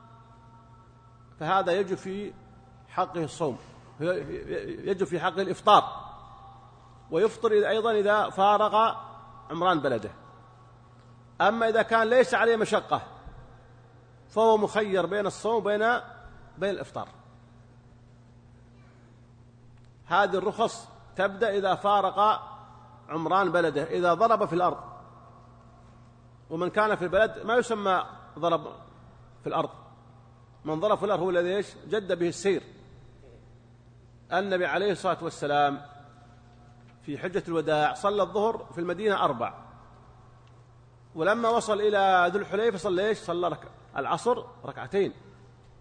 فهذا يجب في حقه الصوم، يجب في حقه الإفطار، ويفطر أيضا إذا فارغ عمران بلده. أما إذا كان ليس عليه مشقة فهو مخير بين الصوم وبين بين الإفطار. هذه الرخص تبدأ إذا فارق عمران بلده، إذا ضرب في الأرض. ومن كان في البلد ما يسمى ضرب في الأرض، من ضرب في الأرض هو الذي إيش؟ جد به السير. النبي عليه الصلاة والسلام في حجة الوداع صلى الظهر في المدينة أربع، ولما وصل إلى ذو الحليفة صلى إيش؟ صلى رك... العصر ركعتين،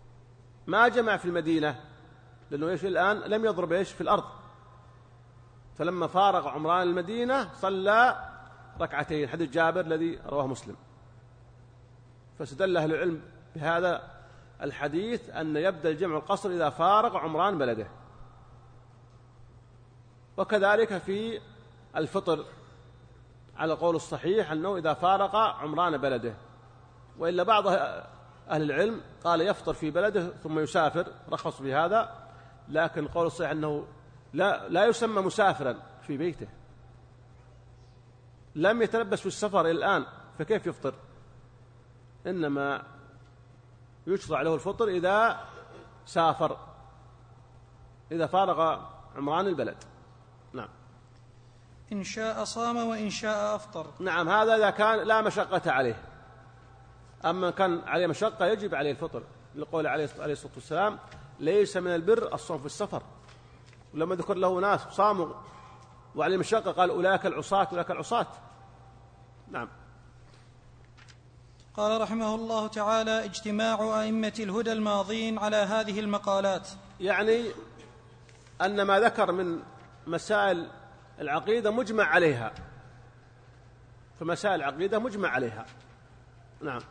ما جمع في المدينة، لأنه إيش الآن لم يضرب إيش في الأرض، فلما فارق عمران المدينة صلى ركعتين، حديث جابر الذي رواه مسلم. فاستدل أهل العلم بهذا الحديث أن يبدأ الجمع القصر إذا فارق عمران بلده. وكذلك في الفطر على القول الصحيح أنه إذا فارق عمران بلده، وإلا بعض أهل العلم قال يفطر في بلده ثم يسافر، رخص في هذا، لكن القول الصحيح أنه لا, لا يسمى مسافرا في بيته، لم يتلبس في السفر إلى الآن، فكيف يفطر؟ إنما يشرع له الفطر إذا سافر، إذا فارغ عمران البلد. نعم. إن شاء صام وإن شاء أفطر. نعم، هذا إذا كان لا مشقة عليه. أما كان عليه مشقة يجب عليه الفطر، لقول عليه الصلاة والسلام ليس من البر الصوم في السفر. ولما ذكر له ناس صاموا وعليه مشقة قال أولئك العصاة أولئك العصاة. نعم. قال رحمه الله تعالى: اجتماع أئمة الهدى الماضين على هذه المقالات، يعني أن ما ذكر من مسائل العقيدة مجمع عليها، فمسائل العقيدة مجمع عليها. نعم.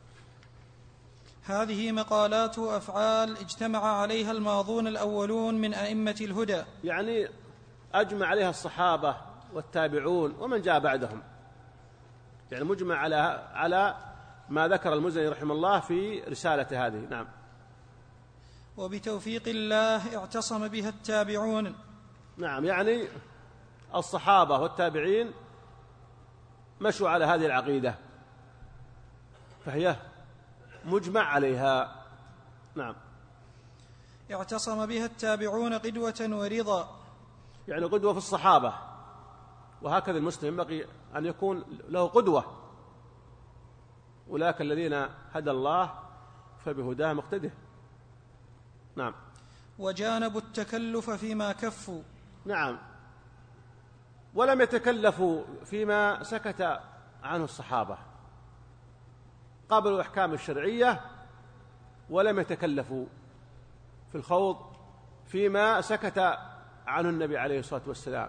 هذه مقالات وأفعال اجتمع عليها الماضون الأولون من أئمة الهدى، يعني أجمع عليها الصحابة والتابعون ومن جاء بعدهم، يعني مجمع على على ما ذكر المزني رحمه الله في رسالة هذه. نعم. وبتوفيق الله اعتصم بها التابعون. نعم، يعني الصحابة والتابعين مشوا على هذه العقيدة، فهي مجمع عليها. نعم. اعتصم بها التابعون قدوة ورضا، يعني قدوة في الصحابة، وهكذا المسلم ينبغي أن يكون له قدوة. أولئك الذين هدى الله فبهداه مقتده. نعم. وجانبوا التكلف فيما كفوا. نعم، ولم يتكلفوا فيما سكت عنه الصحابة، قبلوا الأحكام الشرعية ولم يتكلفوا في الخوض فيما سكت عنه النبي عليه الصلاة والسلام،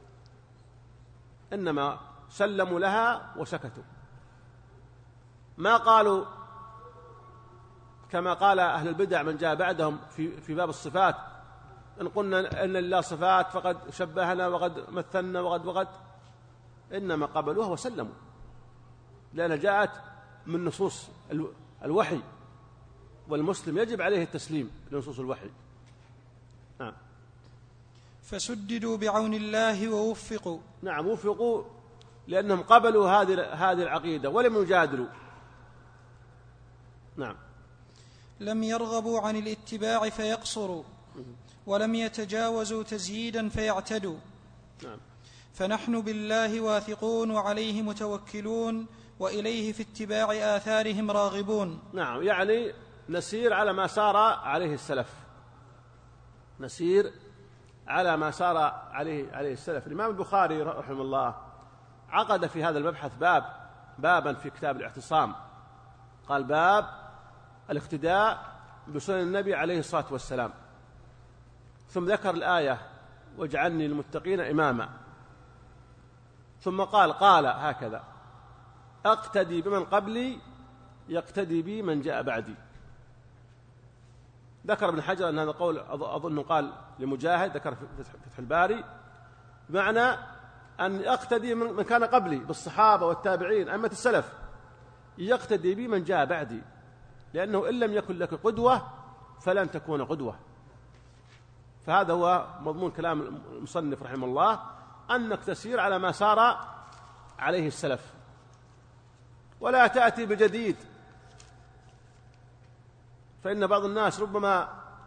إنما سلموا لها وسكتوا. ما قالوا كما قال أهل البدع من جاء بعدهم في في باب الصفات: إن قلنا إن لله صفات فقد شبهنا وقد مثلنا وقد وقد، إنما قبلوها وسلموا، لأنها جاءت من نصوص الوحي، والمسلم يجب عليه التسليم لنصوص الوحي. نعم. فسددوا بعون الله ووفقوا. نعم، وفقوا لأنهم قبلوا هذه هذه العقيدة ولم يجادلوا. نعم. لم يرغبوا عن الاتباع فيقصروا، ولم يتجاوزوا تزييدا فيعتدوا. نعم. فنحن بالله واثقون وعليه متوكلون وإليه في اتباع آثارهم راغبون. نعم، يعني نسير على ما سار عليه السلف، نسير على ما سار عليه عليه السلف. الإمام البخاري رحمه الله عقد في هذا المبحث باب بابا في كتاب الاعتصام، قال: باب الاقتداء بسنن النبي عليه الصلاة والسلام، ثم ذكر الآية: واجعلني للمتقين إماما، ثم قال قال هكذا: أقتدي بمن قبلي يقتدي بي من جاء بعدي. ذكر ابن حجر أن هذا القول أظن قال لمجاهد، ذكر في فتح الباري، بمعنى أن أقتدي من كان قبلي بالصحابة والتابعين أئمة السلف، يقتدي بي من جاء بعدي، لأنه إن لم يكن لك قدوة فلن تكون قدوة. فهذا هو مضمون كلام المصنف رحمه الله، أنك تسير على ما سار عليه السلف، ولا تأتي بجديد. فإن بعض الناس ربما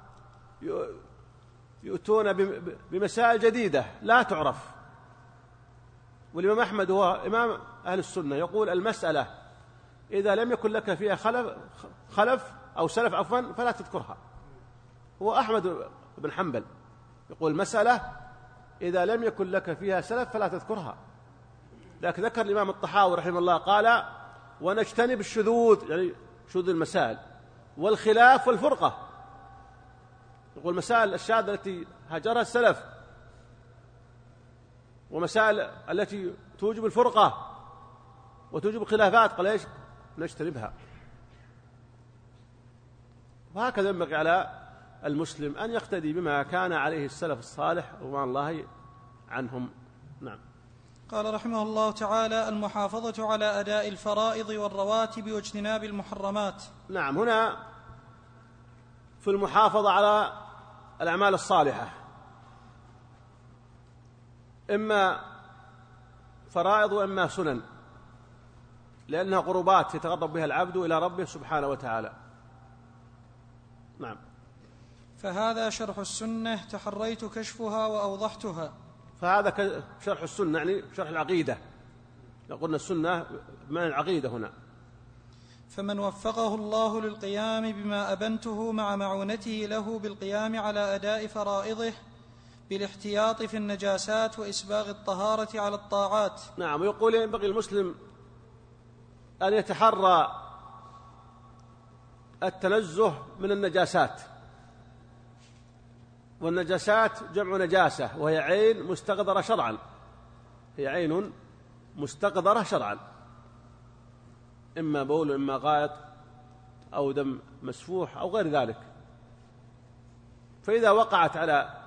يؤتون بمسائل جديدة لا تعرف. والإمام أحمد هو إمام أهل السنة يقول: المسألة إذا لم يكن لك فيها خلف, خلف أو سلف عفوا فلا تذكرها. هو أحمد بن حنبل يقول: المسألة إذا لم يكن لك فيها سلف فلا تذكرها. لكن ذكر الإمام الطحاوي رحمه الله قال: ونجتنب الشذوذ، يعني شذوذ المسائل والخلاف والفرقة. يقول: المسائل الشاذة التي هجرها السلف ومسائل التي توجب الفرقة وتوجب الخلافات قال إيش نجتنبها. وهكذا ينبغي على المسلم أن يقتدي بما كان عليه السلف الصالح رضوان الله عنهم. نعم. قال رحمه الله تعالى: المحافظة على أداء الفرائض والرواتب واجتناب المحرمات. نعم، هنا في المحافظة على الأعمال الصالحة، إما فرائض وإما سنن، لأنها قربات يتقرب بها العبد إلى ربه سبحانه وتعالى. نعم. فهذا شرح السنة تحريت كشفها وأوضحتها. فهذا شرح السنة يعني شرح العقيدة، لو قلنا السنة بمعنى العقيدة هنا. فمن وفقه الله للقيام بما أبنته مع معونته له بالقيام على أداء فرائضه بالاحتياط في النجاسات وإسباغ الطهارة على الطاعات. نعم. ويقول ينبغي المسلم أن يتحرى التنزه من النجاسات، والنجاسات جمع نجاسة وهي عين مستقذرة شرعا، هي عين مستقذرة شرعا، إما بول إما غائط أو دم مسفوح أو غير ذلك. فإذا وقعت على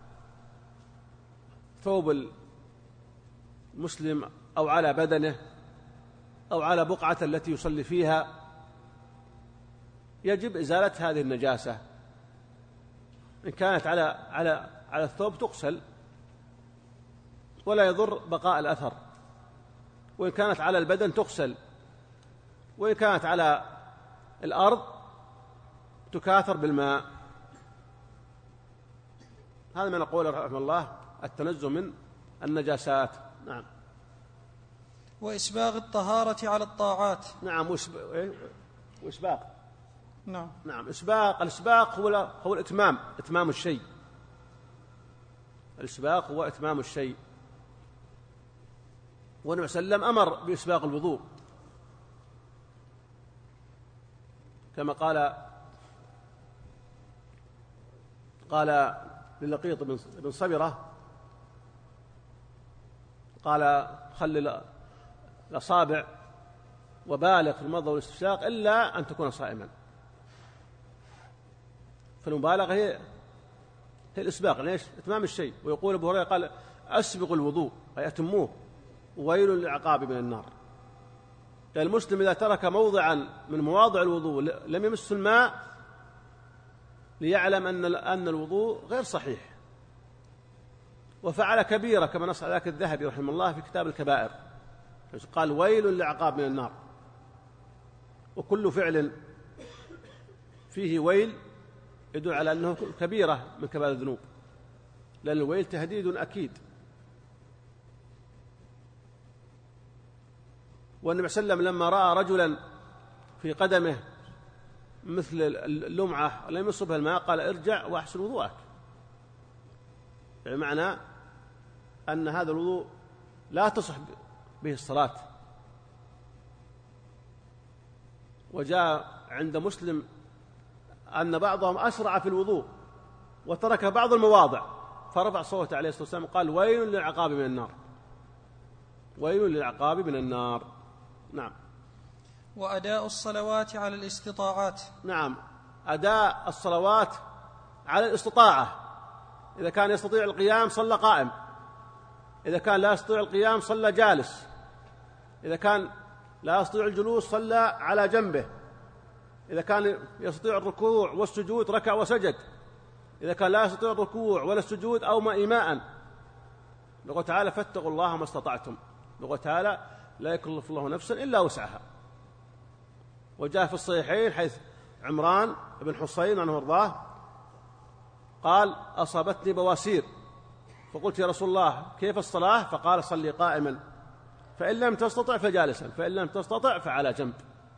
ثوب المسلم أو على بدنه أو على بقعة التي يصلي فيها يجب إزالة هذه النجاسة. إن كانت على على على الثوب تغسل ولا يضر بقاء الأثر، وإن كانت على البدن تغسل، وإن كانت على الأرض تكاثر بالماء. هذا ما نقول رحمه الله التنزه من النجاسات. نعم. وإسباغ الطهارة على الطاعات. نعم. وإسباغ نعم نعم إسباغ الإسباغ هو هو الإتمام، إتمام الشيء. الإسباغ هو إتمام الشيء. والنبي صلى الله عليه وسلم أمر بإسباغ الوضوء كما قال قال للقيط بن صبرة قال: خلي الأصابع وبالغ في المضغ والاستنشاق إلا أن تكون صائما. فالمبالغة هي هي الإسباغ، ليش؟ إتمام الشيء. ويقول أبو هريرة قال: أسبغوا الوضوء أي أتموه وويل للعقاب من النار. المسلم إذا ترك موضعا من مواضع الوضوء لم يمس الماء ليعلم أن أن الوضوء غير صحيح، وفعل كبيرة كما نص على ذلك الذهبي رحمه الله في كتاب الكبائر، قال: ويل للعقاب من النار. وكل فعل فيه ويل يدل على أنه كبيرة من كبائر الذنوب، لأن الويل تهديد أكيد. والنبي صلى الله عليه وسلم لما رأى رجلا في قدمه مثل اللمعة لم يصبها الماء قال: ارجع وأحسن وضوءك. بمعنى أن هذا الوضوء لا تصح به الصلاة. وجاء عند مسلم أن بعضهم أسرع في الوضوء وترك بعض المواضع فرفع صوته عليه الصلاة والسلام قال: ويل للعقاب من النار، ويل للعقاب من النار. نعم. وأداء الصلوات على الاستطاعات. نعم. أداء الصلوات على الاستطاعة، إذا كان يستطيع القيام صلى قائم، إذا كان لا يستطيع القيام صلى جالس، إذا كان لا يستطيع الجلوس صلى على جنبه، إذا كان يستطيع الركوع والسجود ركع وسجد، إذا كان لا يستطيع الركوع ولا السجود أومأ إيماء. يقول تعالى: فاتقوا الله ما استطعتم. يقول تعالى: لا يكلف الله نفسا إلا وسعها. وجاء في الصحيحين حيث عمران بن حصين عنه وارضاه قال: أصابتني بواسير فقلت: يا رسول الله كيف الصلاة؟ فقال: صلي قائما، فإن لم تستطع فجالسا، فإن لم تستطع فعلى جنب.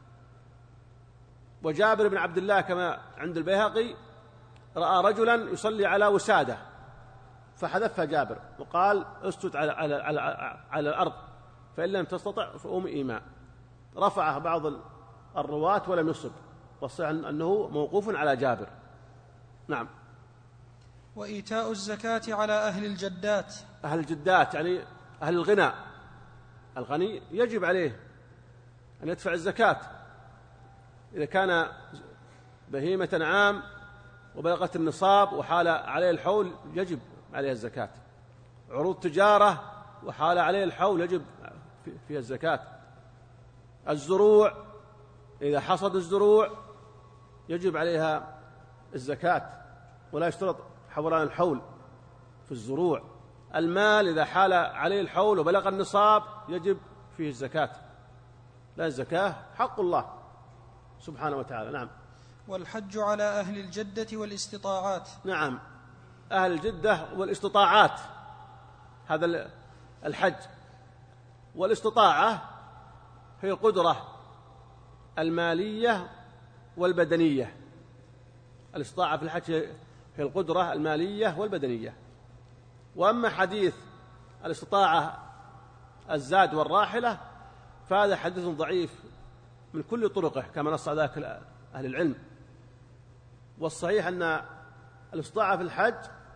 وجابر بن عبد الله كما عند البيهقي رأى رجلا يصلي على وسادة فحذفها جابر وقال: اسجد على, على, على, على الأرض، فإن لم تستطع فأم إيماء. رفعه بعض الرواة ولم يصب، والصحيح أنه موقوف على جابر. نعم. وإيتاء الزكاة على أهل الجدات. أهل الجدات يعني أهل الغنى. الغني يجب عليه أن يدفع الزكاة إذا كان بهيمة عام وبلغت النصاب وحال عليه الحول يجب عليه الزكاة. عروض تجارة وحال عليه الحول يجب فيها الزكاة. الزروع إذا حصد الزروع يجب عليها الزكاة ولا يشترط حولان الحول في الزروع. المال إذا حال عليه الحول وبلغ النصاب يجب فيه الزكاة، لا الزكاة حق الله سبحانه وتعالى. نعم. والحج على أهل الجدة والاستطاعات. نعم، أهل الجدة والاستطاعات، هذا الحج. والاستطاعة هي القدرة المالية والبدنية. الاستطاعة في الحج هي القدرة المالية والبدنية. وأما حديث الاستطاعة الزاد والراحلة فهذا حديث ضعيف من كل طرقه كما نص ذلك أهل العلم. والصحيح أن الاستطاعة في الحج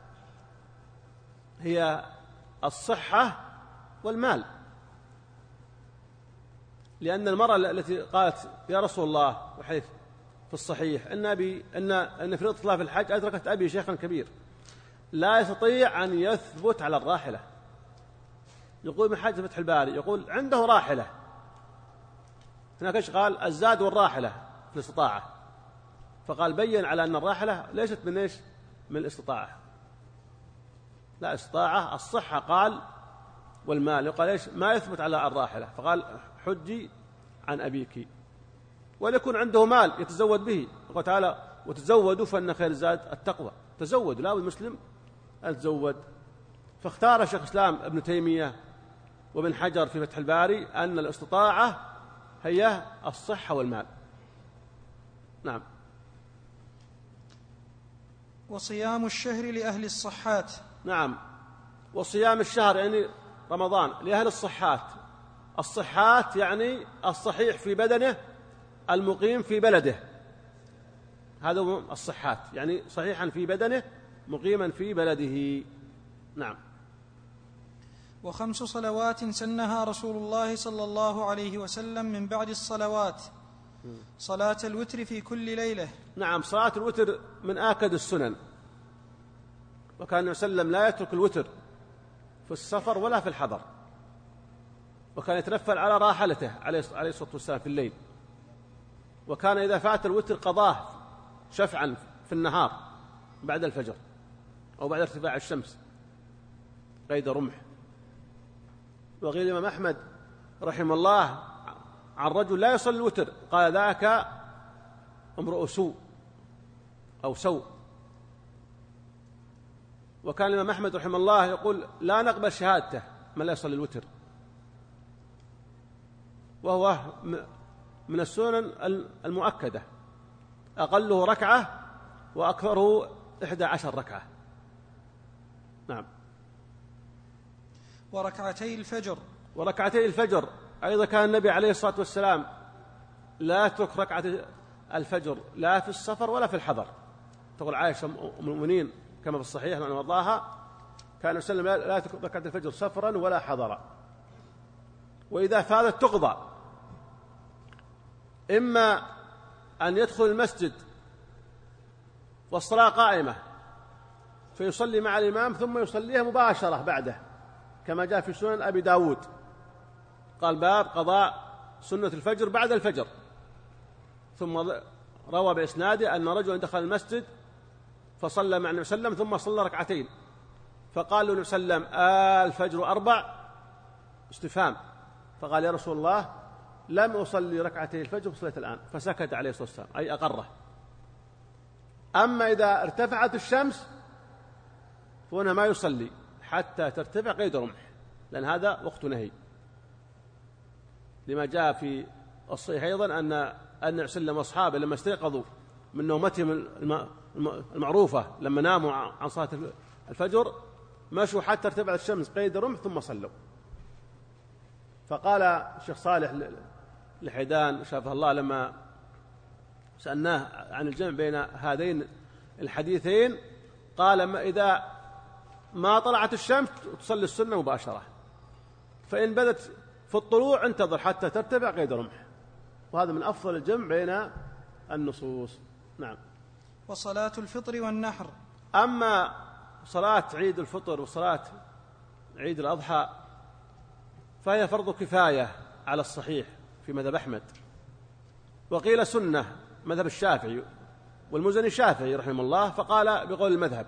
هي الصحة والمال، لأن المرأة التي قالت يا رسول الله وحيث في الصحيح أن أبي أن أن فريضة الله في الحج أدركت أبي شيخا كبير لا يستطيع أن يثبت على الراحلة. يقول من حج فتح الباري يقول عنده راحلة، هناك ايش قال؟ الزاد والراحلة في الاستطاعة، فقال بين على أن الراحلة ليست من ايش؟ من الاستطاعة. لا، الاستطاعة الصحة قال والمال. يقال ايش؟ ما يثبت على الراحلة، فقال حجي عن أبيك. وليكن عنده مال يتزود به، قال تعالى وتزودوا فإن خير الزاد التقوى. تزود، لا المسلم أن تزود. فاختار شيخ الإسلام ابن تيمية وابن حجر في فتح الباري أن الاستطاعة هي الصحة والمال. نعم. وصيام الشهر لأهل الصحات. نعم، وصيام الشهر يعني رمضان لأهل الصحات. الصحات يعني الصحيح في بدنه المقيم في بلده، هذا الصحات يعني صحيحا في بدنه مقيما في بلده. نعم. وخمس صلوات سنها رسول الله صلى الله عليه وسلم من بعد الصلوات: صلاة الوتر في كل ليلة. نعم، صلاة الوتر من آكد السنن، وكان النبي صلى الله عليه وسلم لا يترك الوتر في السفر ولا في الحضر، وكان يتنفل على راحلته عليه الصلاة والسلام في الليل. وكان إذا فات الوتر قضاه شفعا في النهار بعد الفجر أو بعد ارتفاع الشمس قيد رمح. وقيل الإمام أحمد رحمه الله عن رجل لا يصلي الوتر قال ذاك امرؤ سوء أو سوء. وكان الإمام أحمد رحمه الله يقول لا نقبل شهادته من لا يصلي الوتر، وهو من السنن المؤكدة، أقله ركعة وأكثره إحدى عشر ركعة. نعم. وركعتي الفجر. وركعتي الفجر أيضا كان النبي عليه الصلاة والسلام لا يترك ركعة الفجر لا في السفر ولا في الحضر. تقول عائشة أم المؤمنين كما في الصحيح أن وضعها كان وسلم لا يترك ركعة الفجر سفرا ولا حضرا. وإذا فاتت تقضى، إما أن يدخل المسجد والصلاة قائمة فيصلي مع الإمام ثم يصليها مباشرة بعده كما جاء في سنن أبي داود، قال باب قضاء سنة الفجر بعد الفجر. ثم روى بإسناده أن رجلا دخل المسجد فصلى مع النبي صلى الله عليه وسلم ثم صلى ركعتين، فقال له النبي صلى الله عليه وسلم آه الفجر أربع؟ استفهام. فقال يا رسول الله لم أصلي ركعتي الفجر صليت الآن، فسكت عليه الصلاة والسلام أي أقره. أما إذا ارتفعت الشمس فهنا ما يصلي حتى ترتفع قيد رمح، لأن هذا وقت نهي، لما جاء في الصحيح أيضا أن النبي صلى الله عليه وسلم وأصحابه لما استيقظوا من نومتهم المعروفة لما ناموا عن صلاة الفجر مشوا حتى ارتفعت الشمس قيد رمح ثم صلوا. فقال الشيخ صالح الحيدان شافه الله لما سألناه عن الجمع بين هذين الحديثين قال ما إذا ما طلعت الشمس تصلي السنة مباشرة، فإن بدت في الطلوع انتظر حتى ترتفع قيد رمح. وهذا من أفضل الجمع بين النصوص. نعم. وصلاة الفطر والنحر. أما صلاة عيد الفطر وصلاة عيد الأضحى فهي فرض كفاية على الصحيح في مذهب أحمد، وقيل سنة مذهب الشافعي، والمزني الشافعي رحمه الله فقال بقول المذهب،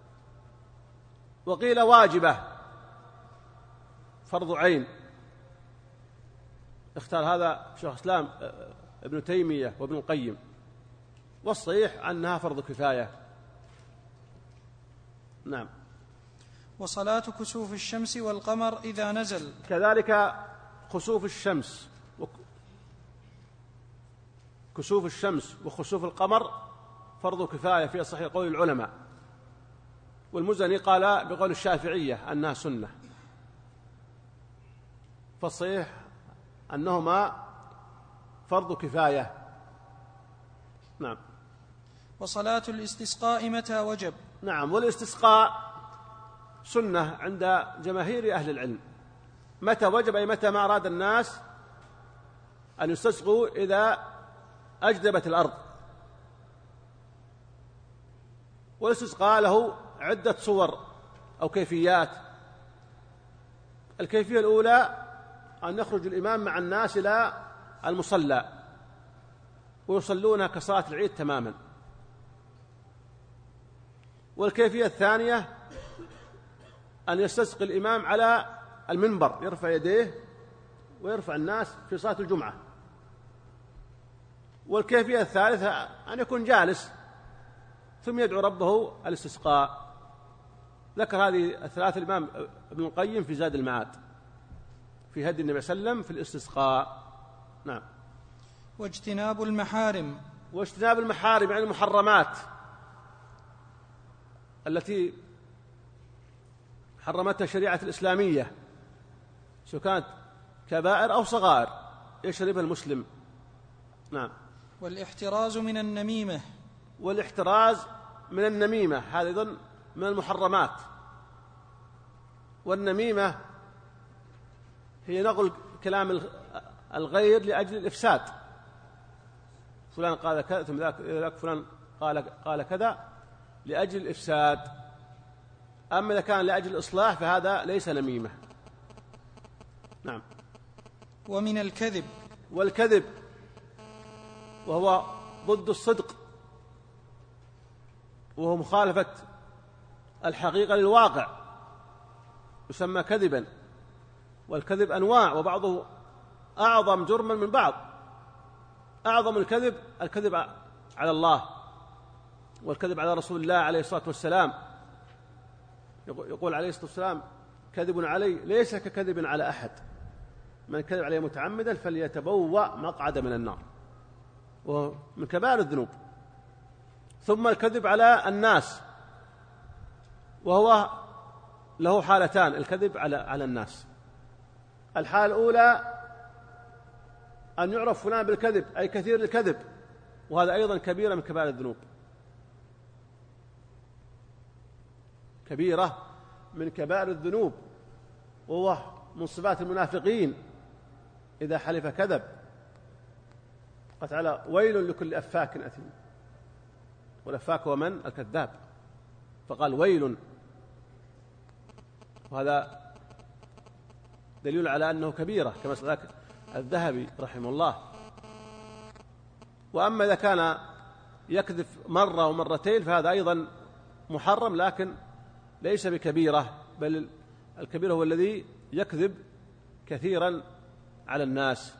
وقيل واجبة فرض عين، اختار هذا شيخ الإسلام ابن تيمية وابن القيم، والصحيح أنها فرض كفاية. نعم. وصلاة كسوف الشمس والقمر إذا نزل. كذلك خسوف الشمس كسوف الشمس وخسوف القمر فرض كفاية في صحيح قول العلماء، والمزني قال بقول الشافعية أنها سنة، فالصحيح أنهما فرض كفاية. نعم. وصلاة الاستسقاء متى وجب. نعم. والاستسقاء سنة عند جماهير أهل العلم. متى وجب أي متى ما أراد الناس أن يستسقوا إذا أجدبت الأرض. والاستسقاء له عدة صور أو كيفيات. الكيفية الأولى أن يخرج الإمام مع الناس إلى المصلى ويصلون كصلاة العيد تماما. والكيفية الثانية أن يستسقي الإمام على المنبر، يرفع يديه ويرفع الناس في صلاة الجمعة. والكيفية الثالثة أن يكون جالس ثم يدعو ربه الاستسقاء. ذكر هذه الثلاث الإمام ابن القيم في زاد المعاد في هدي النبي صلى الله عليه وسلم في الاستسقاء. نعم. واجتناب المحارم. واجتناب المحارم يعني المحرمات التي حرمتها الشريعة الإسلامية، سواء كانت كبائر أو صغائر يشربها المسلم. نعم. والاحتراز من النميمة. والاحتراز من النميمة هذا أيضا من المحرمات. والنميمة هي نقل كلام الغير لأجل الإفساد، فلان قال كذا ثم ذاك فلان قال قال كذا لأجل الإفساد. أما إذا كان لأجل الإصلاح فهذا ليس نميمة. نعم. ومن الكذب. والكذب وهو ضد الصدق، وهو مخالفة الحقيقة للواقع، يسمى كذبا. والكذب أنواع وبعضه أعظم جرما من بعض. أعظم الكذب الكذب على الله والكذب على رسول الله عليه الصلاة والسلام. يقول عليه الصلاة والسلام كذب علي ليس ككذب على أحد، من كذب عليه متعمدا فليتبوأ مقعد من النار، وهو من كبائر الذنوب. ثم الكذب على الناس، وهو له حالتان الكذب على على الناس. الحالة الأولى أن يعرف فلان بالكذب أي كثير الكذب، وهذا أيضا كبيرة من كبائر الذنوب، كبيرة من كبائر الذنوب، وهو من صفات المنافقين إذا حلف كذب. قال تعالى ويل لكل أفاك أثيم، والأفاك هو من؟ الكذاب، فقال ويل، وهذا دليل على أنه كبيرة كما سألك الذهبي رحمه الله. وأما إذا كان يكذب مرة ومرتين فهذا أيضا محرم، لكن ليس بكبيرة، بل الكبير هو الذي يكذب كثيرا على الناس.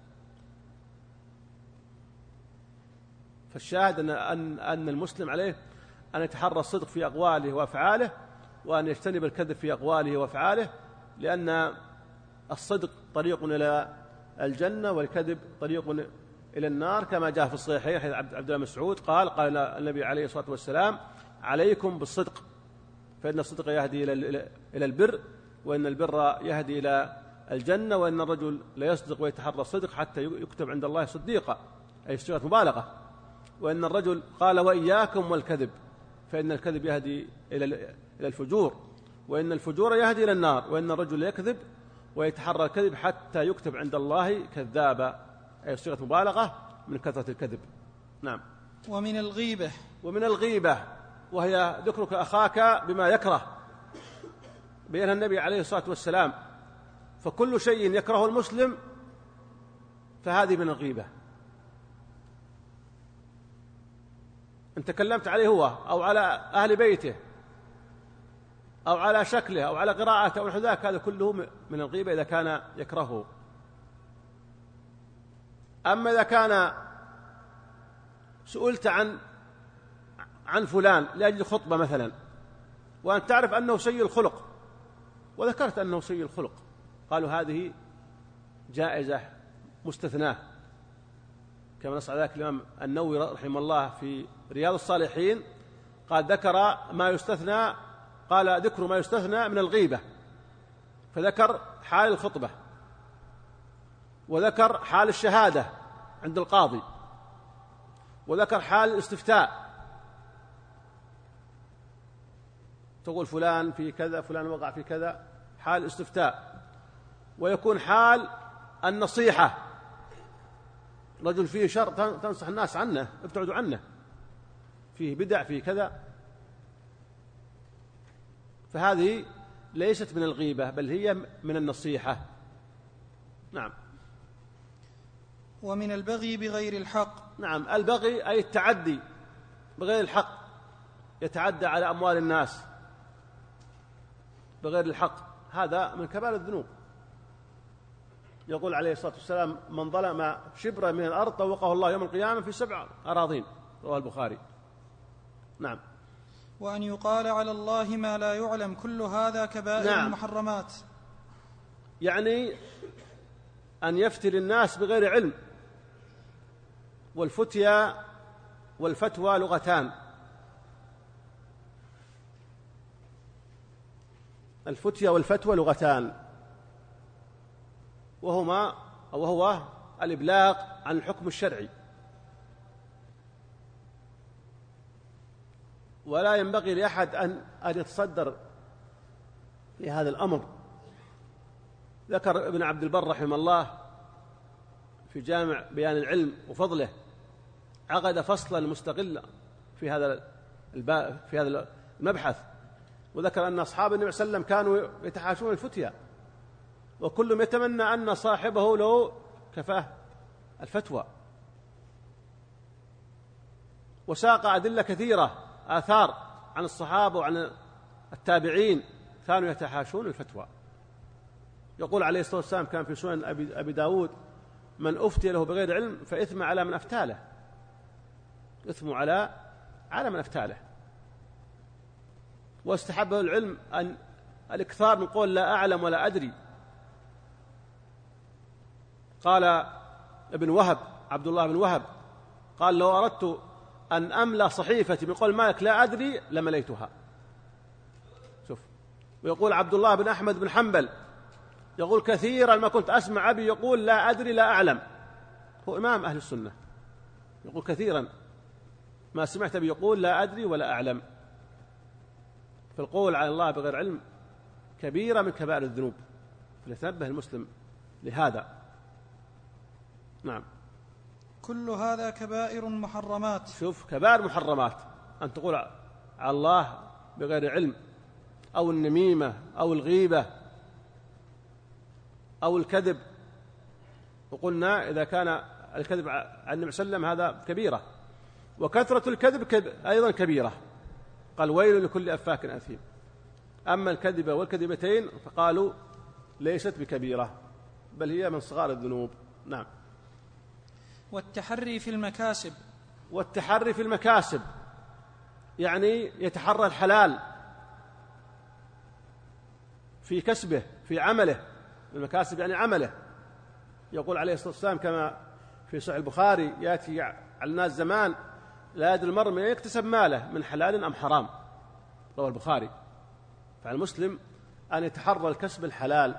فالشاهد أن, أن, أن المسلم عليه أن يتحرى الصدق في أقواله وأفعاله، وأن يجتنب الكذب في أقواله وأفعاله، لأن الصدق طريق إلى الجنة والكذب طريق إلى النار، كما جاء في الصحيحين حديث عبد الله مسعود قال قال النبي عليه الصلاة والسلام عليكم بالصدق فإن الصدق يهدي إلى البر، وإن البر يهدي إلى الجنة، وإن الرجل لا يصدق ويتحرى الصدق حتى يكتب عند الله صديقا، أي صيغة مبالغة. وإن الرجل قال وإياكم والكذب فإن الكذب يهدي إلى الفجور، وإن الفجور يهدي إلى النار، وإن الرجل يكذب ويتحرى الكذب حتى يكتب عند الله كذابا، أي صيغة مبالغة من كثرة الكذب. نعم. ومن الغيبة ومن الغيبة وهي ذكرك أخاك بما يكره، بينها النبي عليه الصلاة والسلام، فكل شيء يكره المسلم فهذه من الغيبة. إن تكلمت عليه هو أو على أهل بيته أو على شكله أو على قراءته أو نحو ذلك، هذا كله من الغيبة إذا كان يكرهه. أما إذا كان سئلت عن عن فلان لأجل خطبة مثلا، وأن تعرف أنه سيء الخلق وذكرت أنه سيء الخلق، قالوا هذه جائزة مستثناة، كما نص على ذلك الإمام النووي رحمه الله في رياض الصالحين، قال ذكر ما يستثنى، قال ذكر ما يستثنى من الغيبة، فذكر حال الخطبة، وذكر حال الشهادة عند القاضي، وذكر حال الاستفتاء، تقول فلان في كذا، فلان وقع في كذا، حال الاستفتاء. ويكون حال النصيحة، رجل فيه شر تنصح الناس عنه، ابتعدوا عنه، فيه بدع، فيه كذا، فهذه ليست من الغيبة بل هي من النصيحة. نعم. ومن البغي بغير الحق. نعم، البغي أي التعدي بغير الحق، يتعدى على أموال الناس بغير الحق، هذا من كبائر الذنوب. يقول عليه الصلاة والسلام من ظلم شبرا من الأرض طوقه الله يوم القيامة في سبع أراضين، رواه البخاري. نعم. وأن يقال على الله ما لا يعلم، كل هذا كبائر نعم. المحرمات، يعني أن يفتي للناس بغير علم، والفتيا والفتوى لغتان، الفتيا والفتوى لغتان، وهما وهو الإبلاغ عن الحكم الشرعي، ولا ينبغي لأحد أن أن يتصدر في هذا الأمر. ذكر ابن عبد البر رحمه الله في جامع بيان العلم وفضله، عقد فصلا مستقلا في هذا الباب في هذا المبحث، وذكر أن أصحاب النبي صلى الله عليه وسلم كانوا يتحاشون الفتيا، وكلهم يتمنى أن صاحبه له كفاه الفتوى، وساق أدلة كثيرة آثار عن الصحابة وعن التابعين كانوا يتحاشون الفتوى. يقول عليه الصلاة والسلام كان في سنن أبي داود من أفتي له بغير علم فإثم على من أفتى له، إثم على على من أفتى له. واستحب العلم أن الإكثار من قول لا أعلم ولا أدري. قال ابن وهب عبد الله بن وهب قال لو أردت أن أملأ صحيفتي من قول مالك لا أدري لمليتها. شوف. ويقول عبد الله بن أحمد بن حنبل يقول كثيرا ما كنت أسمع أبي يقول لا أدري لا أعلم، هو إمام أهل السنة، يقول كثيرا ما سمعت أبي يقول لا أدري ولا أعلم. فالقول على الله بغير علم كبيرة من كبائر الذنوب، فليتنبه المسلم لهذا. نعم. كل هذا كبائر محرمات. شوف، كبائر محرمات أن تقول على الله بغير علم، أو النميمة أو الغيبة أو الكذب. وقلنا إذا كان الكذب عن النبي صلى الله عليه وسلم هذا كبيرة، وكثرة الكذب أيضا كبيرة، قال ويل لكل أفاك أثيم. أما الكذبة والكذبتين فقالوا ليست بكبيرة بل هي من صغار الذنوب. نعم. والتحري في المكاسب. والتحري في المكاسب يعني يتحرى الحلال في كسبه في عمله، المكاسب يعني عمله. يقول عليه الصلاة والسلام كما في صحيح البخاري يأتي على الناس زمان لا يدري المرء من يكتسب ماله من حلال أم حرام، رواه البخاري. فعلى المسلم أن يتحرى الكسب الحلال،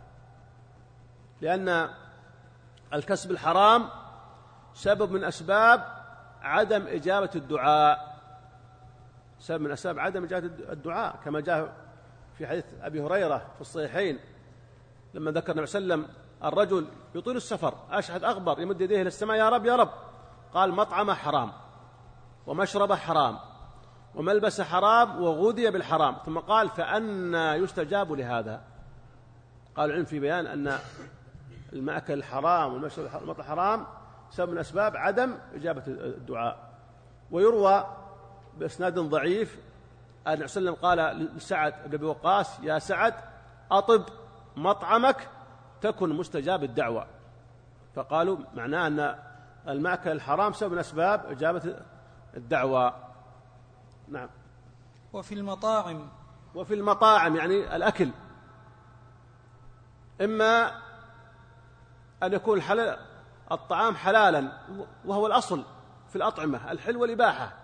لأن الكسب الحرام سبب من أسباب عدم إجابة الدعاء، سبب من أسباب عدم إجابة الدعاء، كما جاء في حديث أبي هريرة في الصحيحين لما ذكر النبي صلى الله عليه وسلم الرجل يطيل السفر أشحذ أغبر يمد يديه إلى السماء يا رب يا رب، قال مطعمه حرام ومشربه حرام وملبس حرام وغذي بالحرام، ثم قال فأنى يستجاب لهذا. قال العلم في بيان أن المأكل الحرام والمشرب والمطعم حرام سبب من أسباب عدم إجابة الدعاء. ويروى بإسناد ضعيف أن النبي صلى الله عليه وسلم قال لسعد بن أبي وقاص يا سعد أطب مطعمك تكن مستجاب الدعوة، فقالوا معناه أن المأكل الحرام سبب من أسباب إجابة الدعوة. نعم. وفي المطاعم وفي المطاعم يعني الأكل، إما أن يكون الحلال الطعام حلالا وهو الأصل في الأطعمة الحل والإباحة،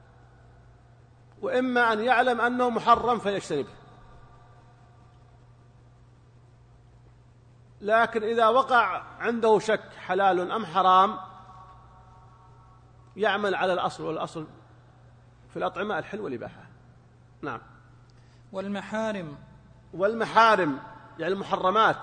وإما أن يعلم أنه محرم فيجتنبه. لكن إذا وقع عنده شك حلال أم حرام يعمل على الأصل، والأصل في الأطعمة الحل والإباحة. نعم. والمحارم والمحارم يعني المحرمات.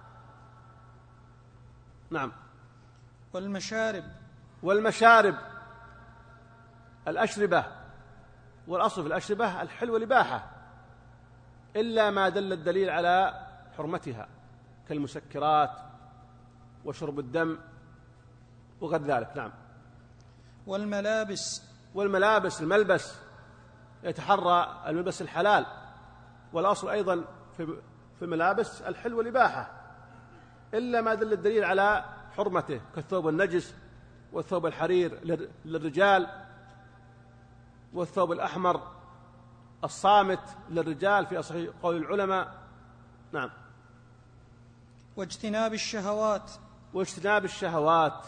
نعم. والمشارب والمشارب الأشربة، والأصل في الأشربة الحل والإباحة إلا ما دل الدليل على حرمتها كالمسكرات وشرب الدم وغير ذلك. نعم. والملابس والملابس الملبس يتحرى الملبس الحلال، والأصل أيضا في الملابس الحل والإباحة إلا ما دل الدليل على حرمته كالثوب النجس والثوب الحرير للرجال والثوب الأحمر الصامت للرجال في أصح قول العلماء. نعم. واجتناب الشهوات واجتناب الشهوات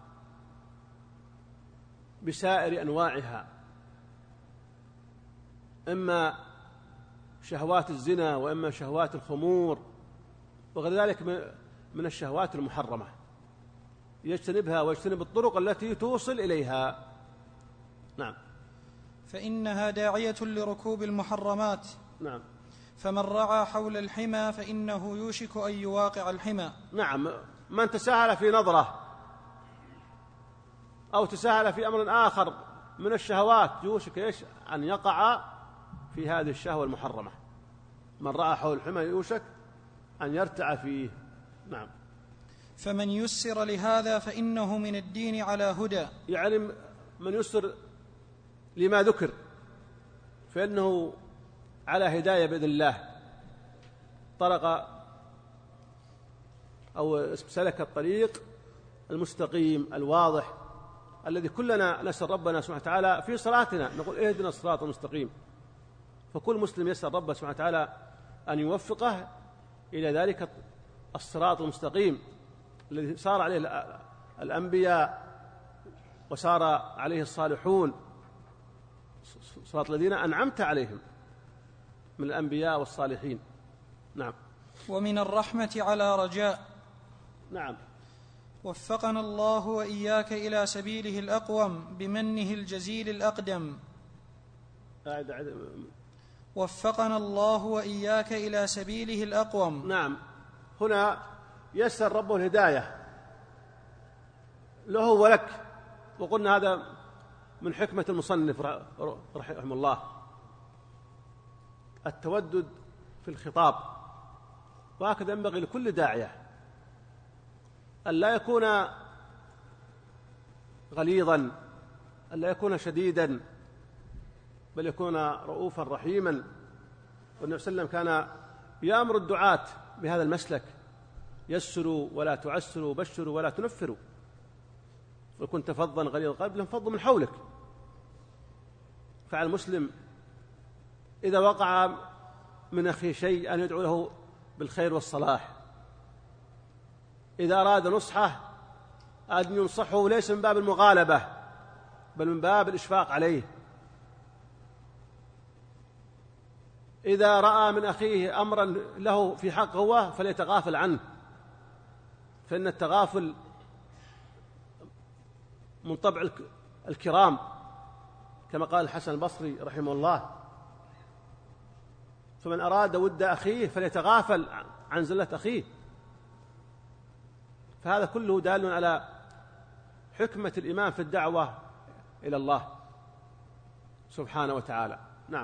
بسائر أنواعها، إما شهوات الزنا وإما شهوات الخمور وغير ذلك من الشهوات المحرمة، يجتنبها ويجتنب الطرق التي توصل إليها. نعم. فإنها داعية لركوب المحرمات. نعم. فمن رعى حول الحمى فإنه يوشك أن يواقع الحمى. نعم. من تساهل في نظرة أو تساهل في أمر آخر من الشهوات يوشك إيش أن يقع في هذه الشهوة المحرمة. من رأى حول الحمى يوشك أن يرتع فيه. نعم. فمن يسر لهذا فإنه من الدين على هدى، يعني من يسر لما ذكر فإنه على هداية بإذن الله، طرق أو سلك الطريق المستقيم الواضح الذي كلنا نسأل ربنا سبحانه وتعالى في صلاتنا نقول اهدنا الصراط المستقيم، فكل مسلم يسأل ربنا سبحانه وتعالى أن يوفقه إلى ذلك الصراط المستقيم الذي سار عليه الأنبياء وسار عليه الصالحون، صراط الذين أنعمت عليهم من الأنبياء والصالحين. نعم. ومن الرحمة على رجاء. نعم. وفقنا الله وإياك إلى سبيله الأقوم بمنه الجزيل الأقدم. أعد أعد. وفقنا الله وإياك إلى سبيله الأقوم. نعم. هنا يسر ربه الهداية له ولك، وقلنا هذا من حكمة المصنف رحمه الله التودد في الخطاب، وهكذا ينبغي لكل داعية أن لا يكون غليظا، أن لا يكون شديدا، بل يكون رؤوفا رحيما. والنبي صلى الله عليه وسلم كان يأمر الدعاة بهذا المسلك: يسروا ولا تعسروا، بشروا ولا تنفروا، وكنت فظا غليظ القلب لانفضوا من حولك. فعلى المسلم إذا وقع من أخيه شيء أن يدعو له بالخير والصلاح، إذا أراد نصحه أن ينصحه ليس من باب المغالبة بل من باب الإشفاق عليه. إذا رأى من أخيه أمرا له في حق هو فليتغافل عنه، فإن التغافل من طبع الكرام كما قال الحسن البصري رحمه الله: فمن أراد ود أخيه فليتغافل عن زلة أخيه. فهذا كله دال على حكمة الإمام في الدعوة إلى الله سبحانه وتعالى. نعم.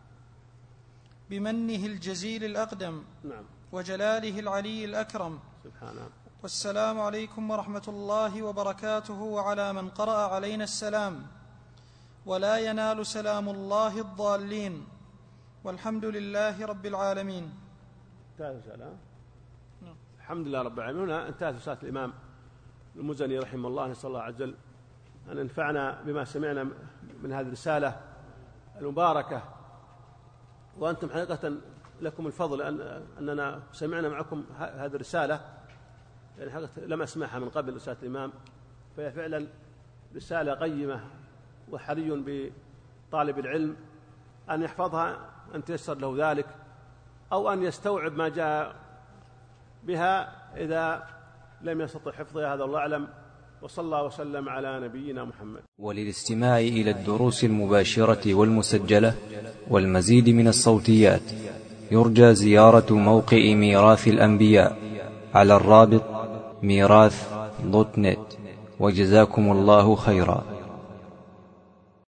بمنه الجزيل الأقدم نعم. وجلاله العلي الأكرم سبحانه. والسلام عليكم ورحمة الله وبركاته وعلى من قرأ علينا السلام، ولا ينال سلام الله الضالين، والحمد لله رب العالمين. انتهت رسالة. الحمد لله رب العالمين. هنا انتهت رسالة الإمام المزني رحمه الله. نسأل الله عز وجل أن ينفعنا بما سمعنا من هذه الرسالة المباركة، وأنتم حقيقة لكم الفضل أن أننا سمعنا معكم هذه الرسالة، يعني حقيقة لم أسمعها من قبل رسالة الإمام، فهي فعلا رسالة قيمة، وحري بطالب العلم أن يحفظها أن تيسر له ذلك، أو أن يستوعب ما جاء بها إذا لم يستطع حفظها. هذا الله أعلم، وصلى الله وسلم على نبينا محمد. وللاستماع إلى الدروس المباشرة والمسجلة والمزيد من الصوتيات يرجى زيارة موقع ميراث الأنبياء على الرابط ميراث دوت نت. وجزاكم الله خيرا.